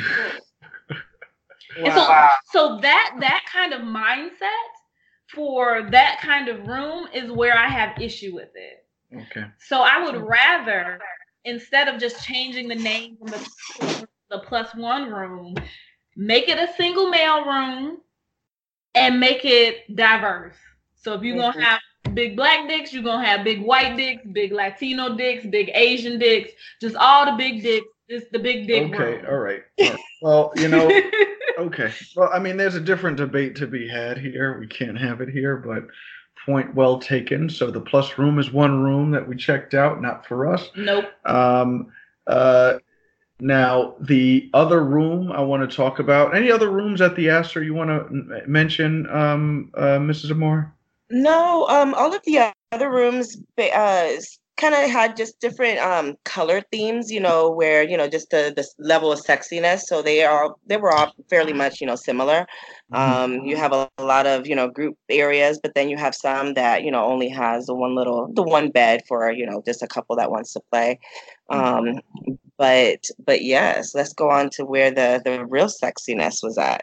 Wow. So that kind of mindset for that kind of room is where I have issue with it. Okay. So I would rather, instead of just changing the name from the +1 room, make it a single male room and make it diverse. So if you're going to have big black dicks, you're going to have big white dicks, big Latino dicks, big Asian dicks, just all the big dicks. It's the big dick room. Okay, all right. Well, okay. Well, I mean, there's a different debate to be had here. We can't have it here, but point well taken. So the plus room is one room that we checked out, not for us. Nope. Now, the other room I want to talk about, any other rooms at the Astor you want to mention, Mrs. Amore? No, all of the other rooms kind of had just different color themes, where, just the level of sexiness. So they were all fairly much, similar. You have a lot of, group areas, but then you have some that, only has the one bed for, just a couple that wants to play. But yes, let's go on to where the real sexiness was at.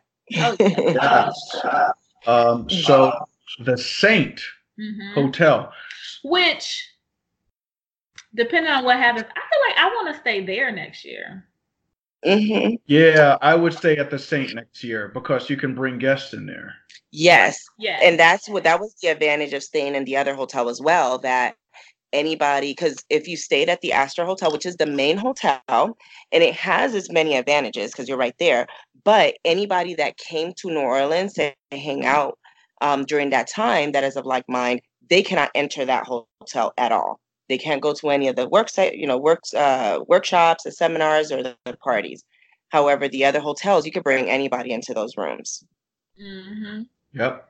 So the Saint Hotel, which, depending on what happens, I feel like I want to stay there next year. Yeah, I would stay at the Saint next year because you can bring guests in there. Yes. And that was the advantage of staying in the other hotel as well, that anybody, because if you stayed at the Astor Hotel, which is the main hotel, and it has its many advantages because you're right there, but anybody that came to New Orleans to hang out during that time that is of like mind, they cannot enter that hotel at all. They can't go to any of the workshops, the seminars, or the parties. However, the other hotels, you could bring anybody into those rooms. Mm-hmm. Yep.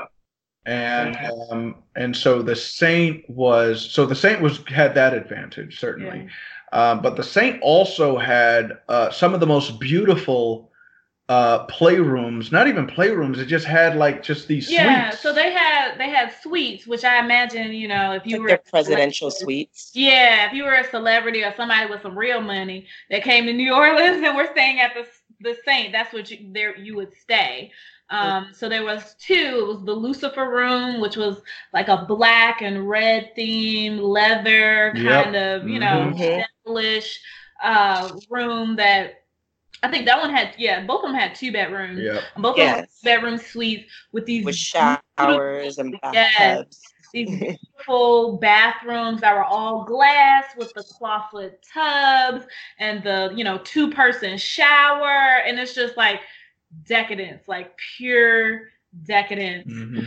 And so the Saint had that advantage, certainly. Yeah. But the Saint also had some of the most beautiful playrooms. Not even playrooms. It just had like just these suites. So they had suites, which I imagine, you know, if you Like were their presidential suites. Yeah, if you were a celebrity or somebody with some real money that came to New Orleans and were staying at the Saint, that's what you would stay. So there was two. It was the Lucifer Room, which was like a black and red theme, leather kind of, you know, devilish room that I think that one had, both of them had 2 bedrooms. Yeah. Both of them had bedroom suites with these with showers and bathtubs. These beautiful bathrooms that were all glass with the clawfoot tubs and the, 2-person shower. And it's just like decadence, like pure decadence.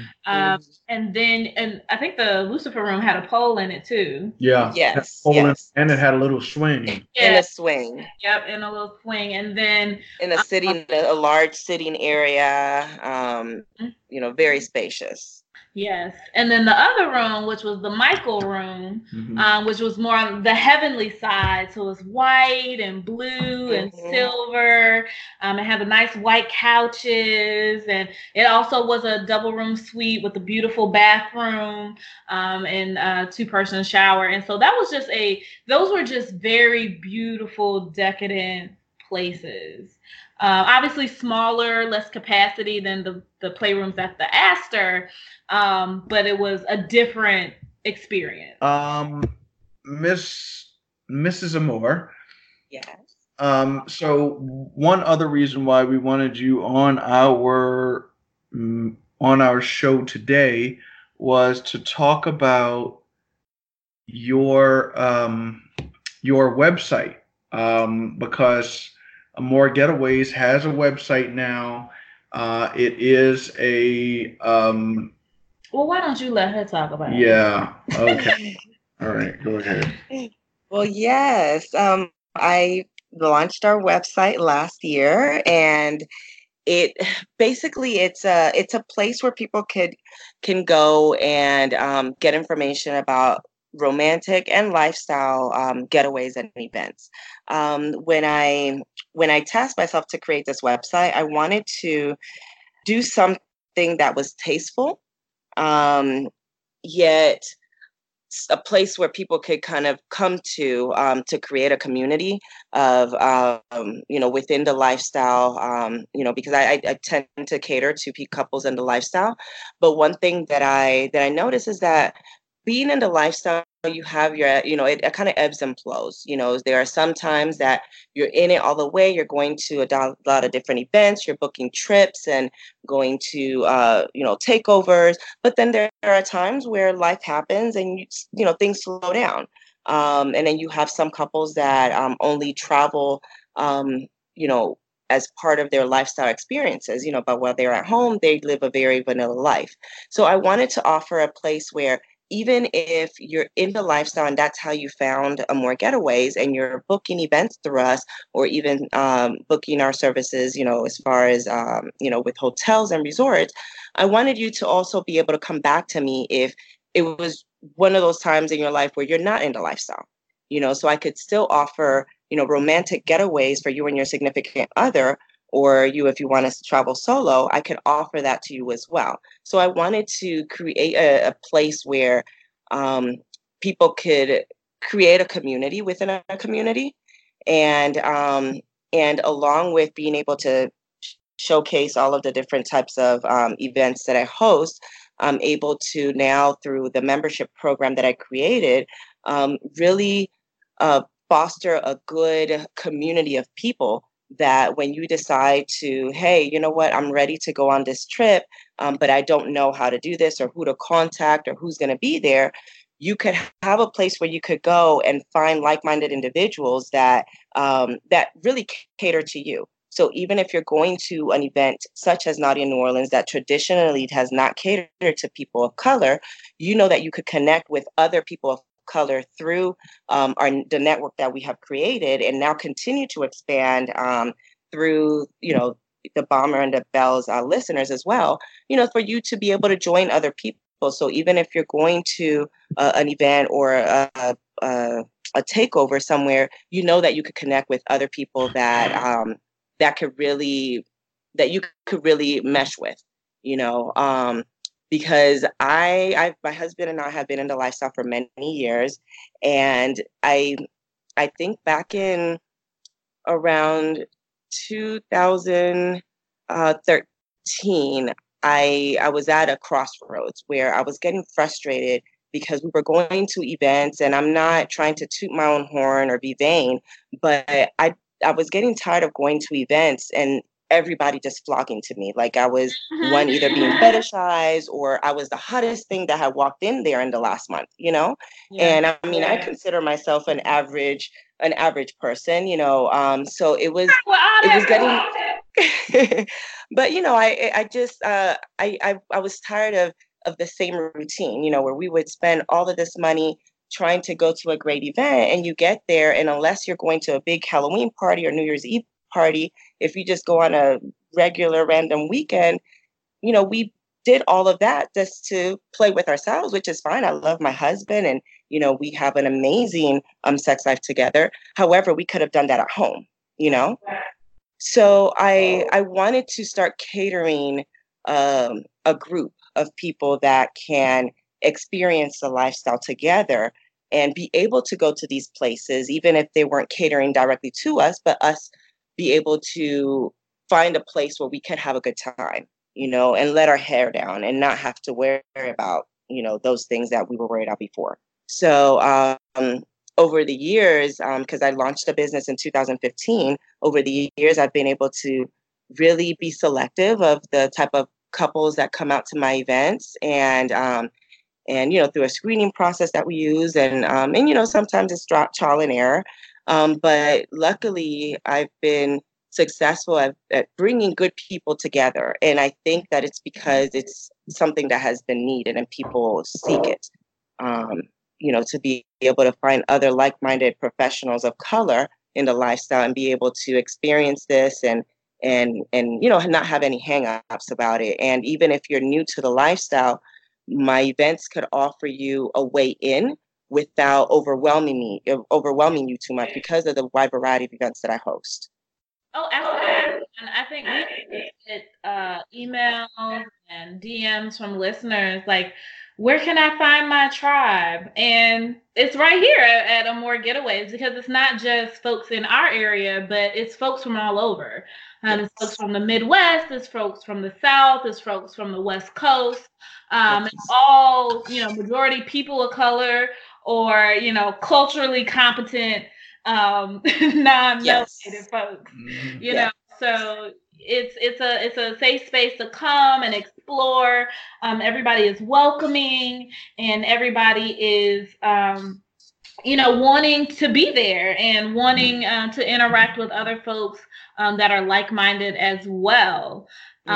And I think the Lucifer Room had a pole in it too. Yeah. Yes. And it had a little swing. In a swing. Yep, in a little swing. And then in a large sitting area, very spacious. Yes. And then the other room, which was the Michael room, which was more on the heavenly side. So it was white and blue and silver. It had the nice white couches. And it also was a double room suite with a beautiful bathroom and a 2-person shower. And so that was those were just very beautiful, decadent places. Obviously smaller, less capacity than the playrooms at the Astor, but it was a different experience. Mrs. Amore. Yes. So one other reason why we wanted you on our show today was to talk about your website, because Amore Getaways has a website now. It is a well, why don't you let her talk about it? Yeah. Okay. All right. Go ahead. Well, yes. I launched our website last year, and it's a place where people can go and get information about romantic and lifestyle getaways and events. When I tasked myself to create this website, I wanted to do something that was tasteful, yet a place where people could kind of come to create a community of, within the lifestyle, because I tend to cater to couples in the lifestyle. But one thing that I notice is that being in the lifestyle, you have your, it kind of ebbs and flows. There are some times that you're in it all the way. You're going to a lot of different events. You're booking trips and going to, takeovers. But then there are times where life happens and, things slow down. And then you have some couples that only travel, as part of their lifestyle experiences, but while they're at home, they live a very vanilla life. So I wanted to offer a place where even if you're in the lifestyle and that's how you found Amore Getaways and you're booking events through us, or even booking our services, as far as, with hotels and resorts, I wanted you to also be able to come back to me if it was one of those times in your life where you're not in the lifestyle, so I could still offer, romantic getaways for you and your significant other, or if you want to travel solo, I could offer that to you as well. So I wanted to create a place where people could create a community within a community, and along with being able to showcase all of the different types of events that I host, I'm able to now, through the membership program that I created, really foster a good community of people that when you decide to, hey, you know what, I'm ready to go on this trip, but I don't know how to do this or who to contact or who's going to be there, you could have a place where you could go and find like-minded individuals that that really cater to you. So even if you're going to an event such as Naughty in New Orleans that traditionally has not catered to people of color, you know that you could connect with other people of color through the network that we have created, and now continue to expand through, the Bomber and the Bells listeners as well, for you to be able to join other people. So even if you're going to an event or a takeover somewhere, that you could connect with other people that you could really mesh with, because my husband and I have been in the lifestyle for many years, and I think back in around 2013, I was at a crossroads where I was getting frustrated because we were going to events, and I'm not trying to toot my own horn or be vain, but I was getting tired of going to events and everybody just flocking to me. Like I was one, either being fetishized, or I was the hottest thing that had walked in there in the last month, Yeah. And I mean, I consider myself an average person, so it was getting, but I was tired of the same routine, where we would spend all of this money trying to go to a great event, and you get there, and unless you're going to a big Halloween party or New Year's Eve party, if you just go on a regular random weekend, we did all of that just to play with ourselves, which is fine. I love my husband, and we have an amazing sex life together. However, we could have done that at home, So I wanted to start catering a group of people that can experience the lifestyle together and be able to go to these places, even if they weren't catering directly to us, but us be able to find a place where we could have a good time, and let our hair down and not have to worry about, those things that we were worried about before. So over the years, because I launched a business in 2015, over the years, I've been able to really be selective of the type of couples that come out to my events, and through a screening process that we use, and sometimes it's trial and error, but luckily I've been successful at bringing good people together, and I think that it's because it's something that has been needed and people seek it. To be able to find other like-minded professionals of color in the lifestyle and be able to experience this and not have any hang-ups about it. And even if you're new to the lifestyle, my events could offer you a way in without overwhelming you too much because of the wide variety of events that I host. Oh, absolutely. And I think we get emails and DMs from listeners like, where can I find my tribe? And it's right here at Amore Getaways, because it's not just folks in our area, but it's folks from all over. It's folks from the Midwest, it's folks from the South, it's folks from the West Coast. It's all, majority people of color or, culturally competent, non-melanated folks, know. So it's a safe space to come and explore. Everybody is welcoming, and everybody is wanting to be there and wanting to interact with other folks that are like-minded as well.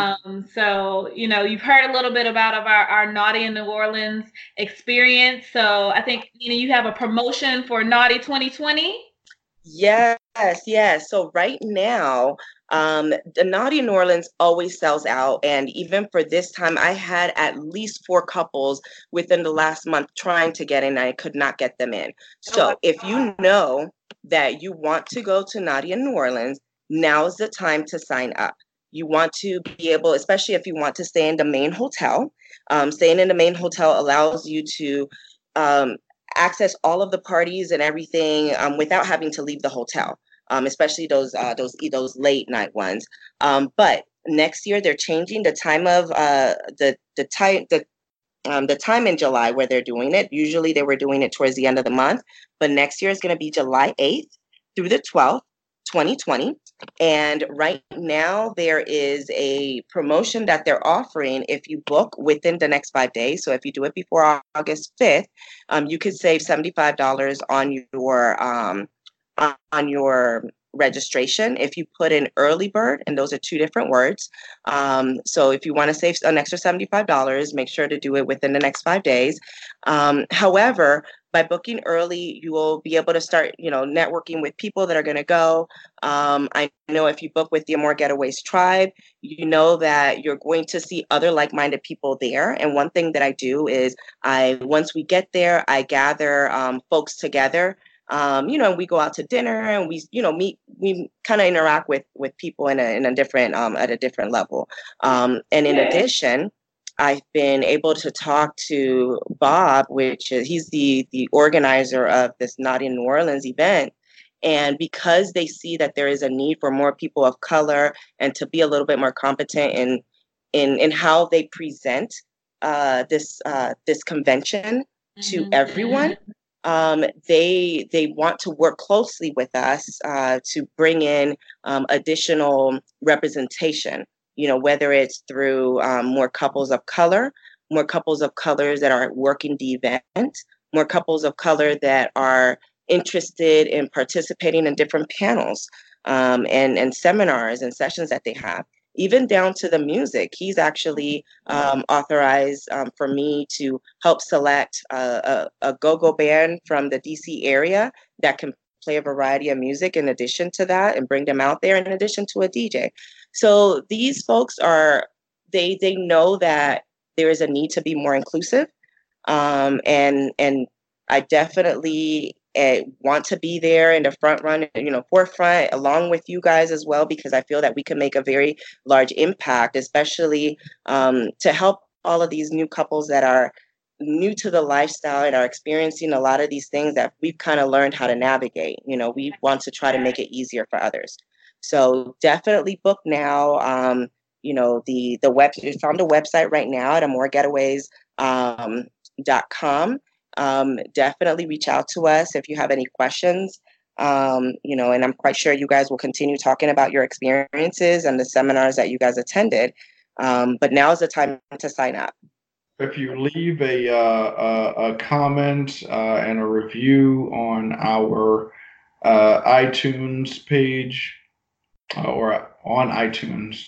So you've heard a little bit about our Naughty in New Orleans experience. So I think you have a promotion for Naughty 2020. Yes. So right now, the Naughty in New Orleans always sells out. And even for this time, I had at least 4 couples within the last month trying to get in. And I could not get them in. So if you know that you want to go to Naughty in New Orleans, now's the time to sign up. You want to be able, especially if you want to stay in the main hotel. Staying in the main hotel allows you to access all of the parties and everything without having to leave the hotel, especially those late night ones. But next year they're changing the time of the time in July where they're doing it. Usually they were doing it towards the end of the month, but next year is going to be July 8th through the 12th, 2020. And right now, there is a promotion that they're offering if you book within the next 5 days. So if you do it before August 5th, you could save $75 on your registration if you put in early bird, and those are two different words. So if you want to save an extra $75, make sure to do it within the next 5 days. However, by booking early, you will be able to start, networking with people that are going to go. I know if you book with the Amore Getaways tribe, you know that you're going to see other like-minded people there. And one thing that I do is once we get there, I gather folks together. We go out to dinner and we kind of interact with people in a different at a different level. And in addition, I've been able to talk to Bob, he's the organizer of this Nadia New Orleans event. And because they see that there is a need for more people of color and to be a little bit more competent in how they present this convention to everyone, they want to work closely with us to bring in additional representation. Whether it's through more couples of color that are working the event, more couples of color that are interested in participating in different panels and seminars and sessions that they have, even down to the music. He's actually authorized for me to help select a go-go band from the DC area that can play a variety of music in addition to that and bring them out there in addition to a DJ. So these folks they know that there is a need to be more inclusive. And I definitely want to be there in the forefront along with you guys as well, because I feel that we can make a very large impact, especially to help all of these new couples that are new to the lifestyle and are experiencing a lot of these things that we've kind of learned how to navigate. We want to try to make it easier for others. So definitely book now. The web, it's on the website right now at amoregetaways.com. Definitely reach out to us if you have any questions. And I'm quite sure you guys will continue talking about your experiences and the seminars that you guys attended. But now is the time to sign up. If you leave a comment and a review on our iTunes page or on iTunes,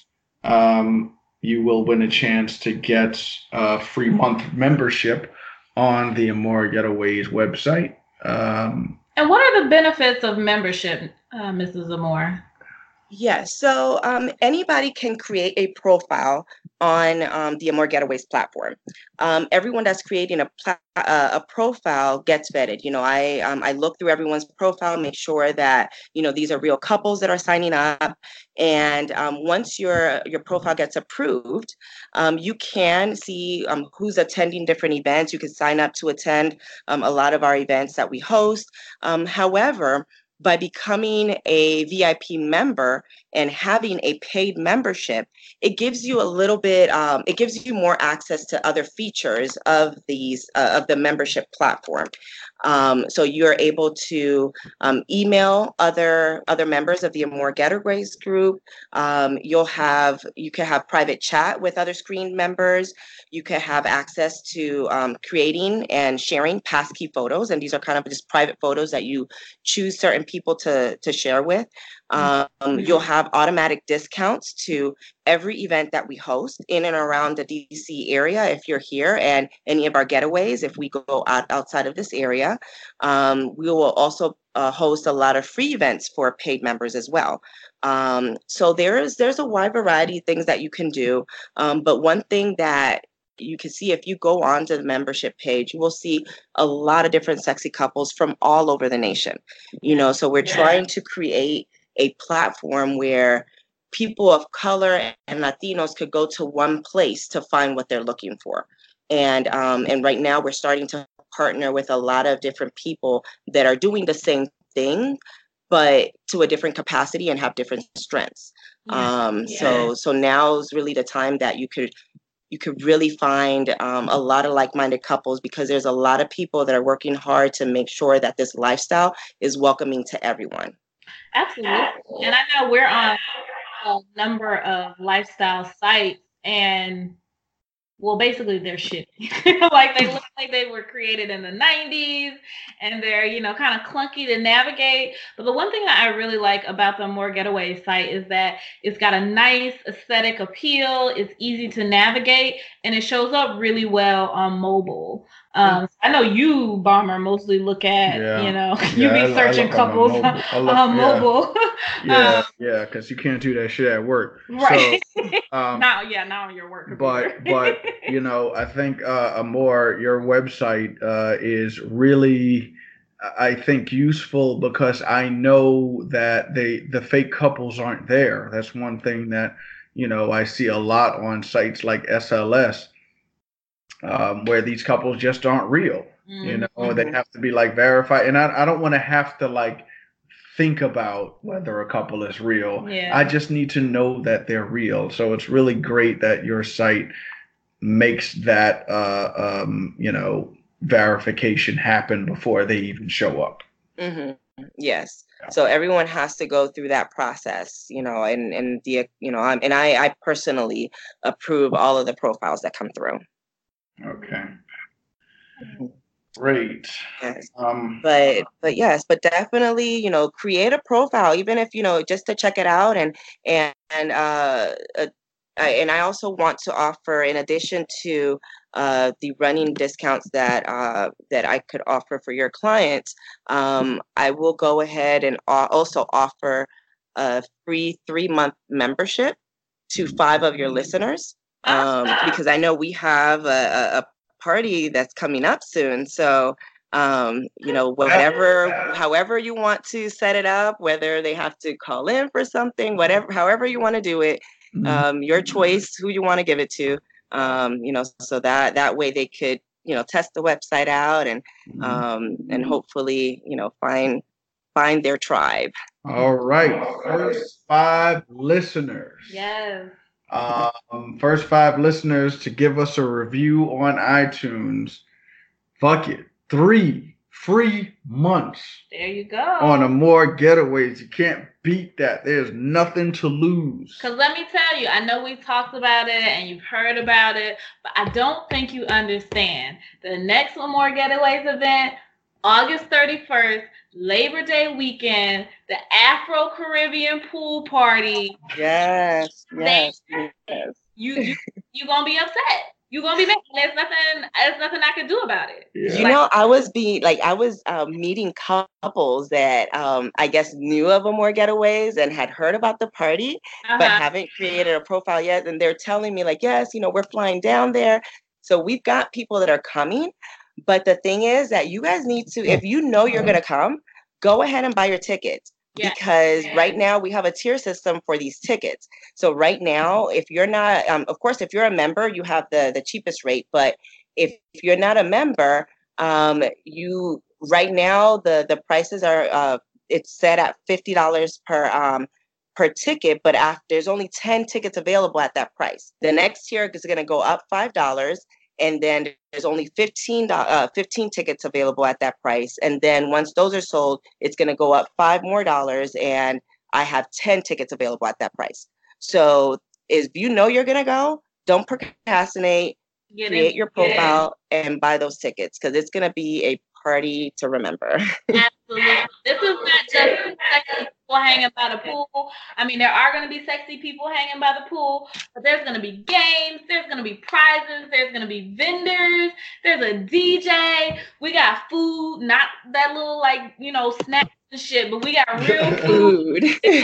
you will win a chance to get a free month membership on the Amore Getaways website. And what are the benefits of membership, Mrs. Amore? Yes, so anybody can create a profile on the Amore Getaways platform. Everyone that's creating a profile gets vetted. I look through everyone's profile, make sure that these are real couples that are signing up. And once your profile gets approved, you can see who's attending different events. You can sign up to attend a lot of our events that we host. However, by becoming a VIP member and having a paid membership, it gives you a little bit, it gives you more access to other features of the membership platform. So you're able to email other members of the Amore Getaways group. You can have private chat with other screen members. You can have access to creating and sharing passkey photos, and these are kind of just private photos that you choose certain people to share with. You'll have automatic discounts to every event that we host in and around the DC area if you're here, and any of our getaways if we go outside of this area. We will also host a lot of free events for paid members as well. So there's a wide variety of things that you can do. But one thing that you can see if you go onto the membership page, you will see a lot of different sexy couples from all over the nation. So we're trying to create a platform where people of color and Latinos could go to one place to find what they're looking for. And right now we're starting to partner with a lot of different people that are doing the same thing, but to a different capacity and have different strengths. So now is really the time that you could really find a lot of like-minded couples, because there's a lot of people that are working hard to make sure that this lifestyle is welcoming to everyone. Absolutely. And I know we're on a number of lifestyle sites, and well, basically they're shitty. Like they look like they were created in the 90s, and they're, kind of clunky to navigate. But the one thing that I really like about the More Getaway site is that it's got a nice aesthetic appeal. It's easy to navigate, and it shows up really well on mobile. I know you, Bomber, mostly look at, you be searching couples on mobile. Yeah, because you can't do that shit at work. Right. So, not on your work computer. But I think Amor, your website is really, I think, useful because I know that the fake couples aren't there. That's one thing that I see a lot on sites like SLS. Where these couples just aren't real, they have to be like verified. And I don't want to have to like think about whether a couple is real. Yeah. I just need to know that they're real. So it's really great that your site makes that, verification happen before they even show up. Mm-hmm. Yes. So everyone has to go through that process, and I personally approve all of the profiles that come through. Okay. Great. Yes. But definitely, create a profile, even if, just to check it out. And I also want to offer, in addition to the running discounts that I could offer for your clients, I will go ahead and also offer a free 3-month membership to 5 of your listeners. Because I know we have a party that's coming up soon. So, however you want to set it up, whether they have to call in for something, however you want to do it, your choice, who you want to give it to, so that way they could, test the website out and hopefully, find their tribe. All right. First 5 listeners. Yes. First 5 listeners to give us a review on iTunes. Fuck it. 3 free months. There you go. On Amor Getaways. You can't beat that. There's nothing to lose. Because let me tell you, I know we've talked about it and you've heard about it, but I don't think you understand. The next Amor Getaways event, August 31st, Labor Day weekend, the Afro-Caribbean pool party. Yes. You gonna be upset. You're gonna be mad. There's nothing I can do about it. Yeah. I was meeting couples that I guess knew of Amor Getaways and had heard about the party, but haven't created a profile yet. And they're telling me like, yes, we're flying down there. So we've got people that are coming. But the thing is that you guys need to, if you know you're gonna come, go ahead and buy your tickets. Yes. Because right now we have a tier system for these tickets. So right now, if you're not, of course, if you're a member, you have the cheapest rate. But if you're not a member, right now the prices are it's set at $50 per ticket. But there's only 10 tickets available at that price. The next tier is going to go up $5. And then there's only 15 tickets available at that price. And then once those are sold, it's going to go up $5 more. And I have 10 tickets available at that price. So if you know you're going to go, don't procrastinate, create your profile and buy those tickets because it's going to be a party to remember. Absolutely. This is not just sexy people hanging by the pool. I mean, there are going to be sexy people hanging by the pool, but there's going to be games, there's going to be prizes, there's going to be vendors, there's a DJ, we got food, not that little snacks and shit, but we got real food.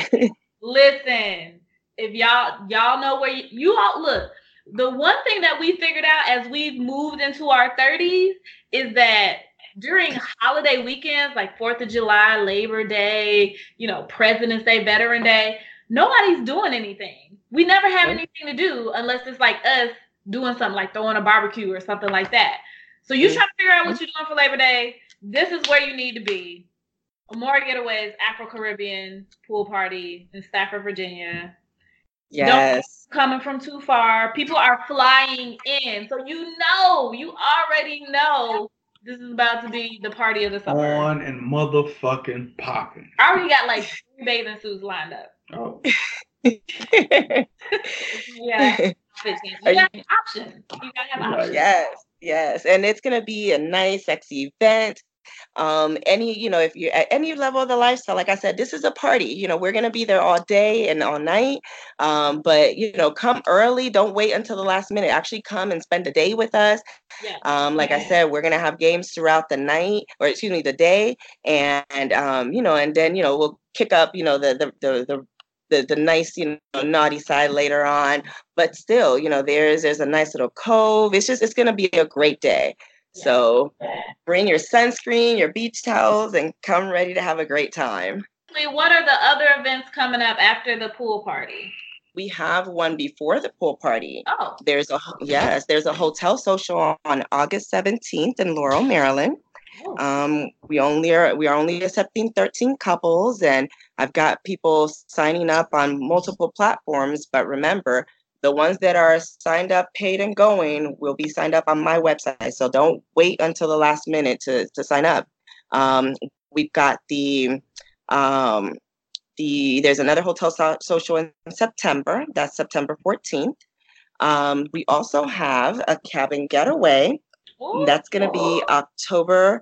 Listen, if y'all know where you all look, the one thing that we figured out as we've moved into our 30s is that during holiday weekends like 4th of July, Labor Day, President's Day, Veteran Day, nobody's doing anything. We never have anything to do unless it's like us doing something like throwing a barbecue or something like that. So you trying to figure out what you're doing for Labor Day, this is where you need to be. Amor Getaways Afro-Caribbean pool party in Stafford, Virginia. Yes. Don't coming from too far. People are flying in. So you already know This is about to be the party of the summer. On and motherfucking popping. I already got like 3 bathing suits lined up. Oh. Yeah. You got options. You gotta have options. Yes. And it's gonna be a nice, sexy event. If you're at any level of the lifestyle, like I said, this is a party. We're gonna be there all day and all night. But come early. Don't wait until the last minute. Actually, come and spend the day with us. Yeah. I said, we're gonna have games throughout the night, or excuse me, the day, and and then we'll kick up the nice naughty side later on. But still, there's a nice little cove. It's gonna be a great day. So bring your sunscreen, your beach towels, and come ready to have a great time. What are the other events coming up after the pool party? We have one before the pool party. Oh. There's a hotel social on August 17th in Laurel, Maryland. Oh. We are only accepting 13 couples, and I've got people signing up on multiple platforms. But remember, the ones that are signed up, paid, and going will be signed up on my website. So don't wait until the last minute to sign up. We've got there's another hotel social in September. That's September 14th. We also have a cabin getaway. Ooh. That's going to be October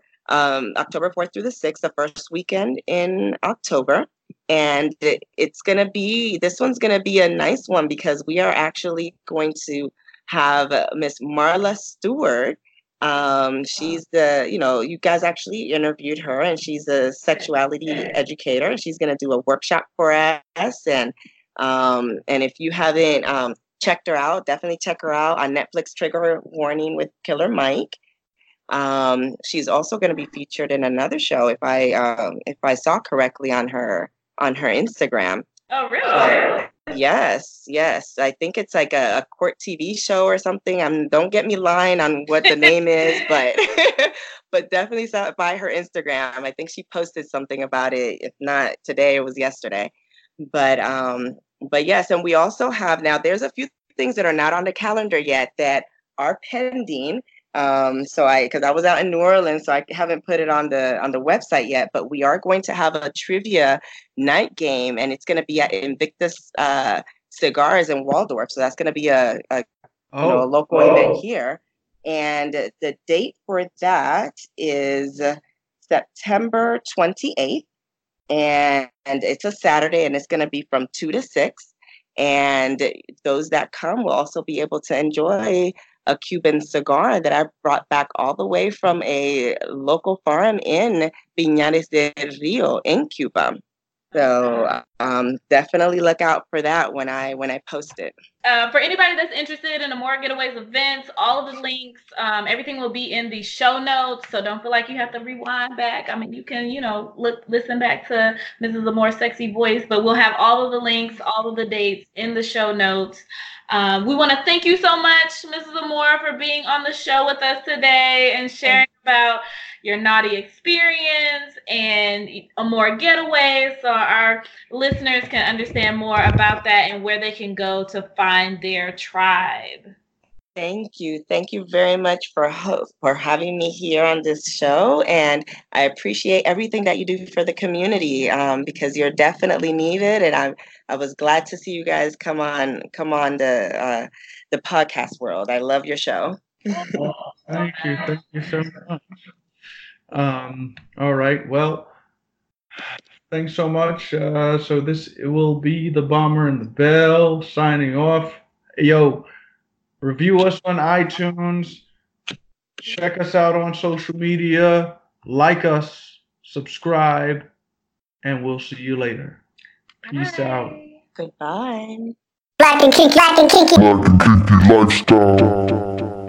4th through the 6th, the first weekend in October. And this one's going to be a nice one because we are actually going to have Miss Marla Stewart. She's you guys actually interviewed her, and she's a sexuality educator. She's going to do a workshop for us. And if you haven't checked her out, definitely check her out on Netflix, Trigger Warning with Killer Mike. She's also going to be featured in another show, if I saw correctly on her Instagram. Oh, really? Yes. I think it's like a court TV show or something. Don't get me lying on what the name is, but definitely stop by her Instagram. I think she posted something about it. If not today, it was yesterday. But yes, and we also have now. There's a few things that are not on the calendar yet that are pending. Because I was out in New Orleans, so I haven't put it on the website yet, but we are going to have a trivia night game, and it's going to be at Invictus Cigars in Waldorf. So that's going to be a local event here. And the date for that is September 28th, and it's a Saturday, and it's going to be from 2 to 6. And those that come will also be able to enjoy a Cuban cigar that I brought back all the way from a local farm in Piñales del Rio in Cuba. So definitely look out for that when I post it. For anybody that's interested in the Amore Getaways events, all of the links, everything will be in the show notes. So don't feel like you have to rewind back. I mean, you can, listen back to Mrs. Amore's sexy voice, but we'll have all of the links, all of the dates in the show notes. We want to thank you so much, Mrs. Amore, for being on the show with us today and sharing about your naughty experience and Amore Getaways, so our listeners can understand more about that and where they can go to find their tribe. Thank you very much for having me here on this show, and I appreciate everything that you do for the community because you're definitely needed, and I was glad to see you guys come on the podcast world. I love your show. Oh, thank you so much. All right, well, thanks so much. So it will be the Bomber and the Bell signing off. Yo, review us on iTunes, check us out on social media, like us, subscribe, and we'll see you later. Peace out. Goodbye. Black and kinky lifestyle.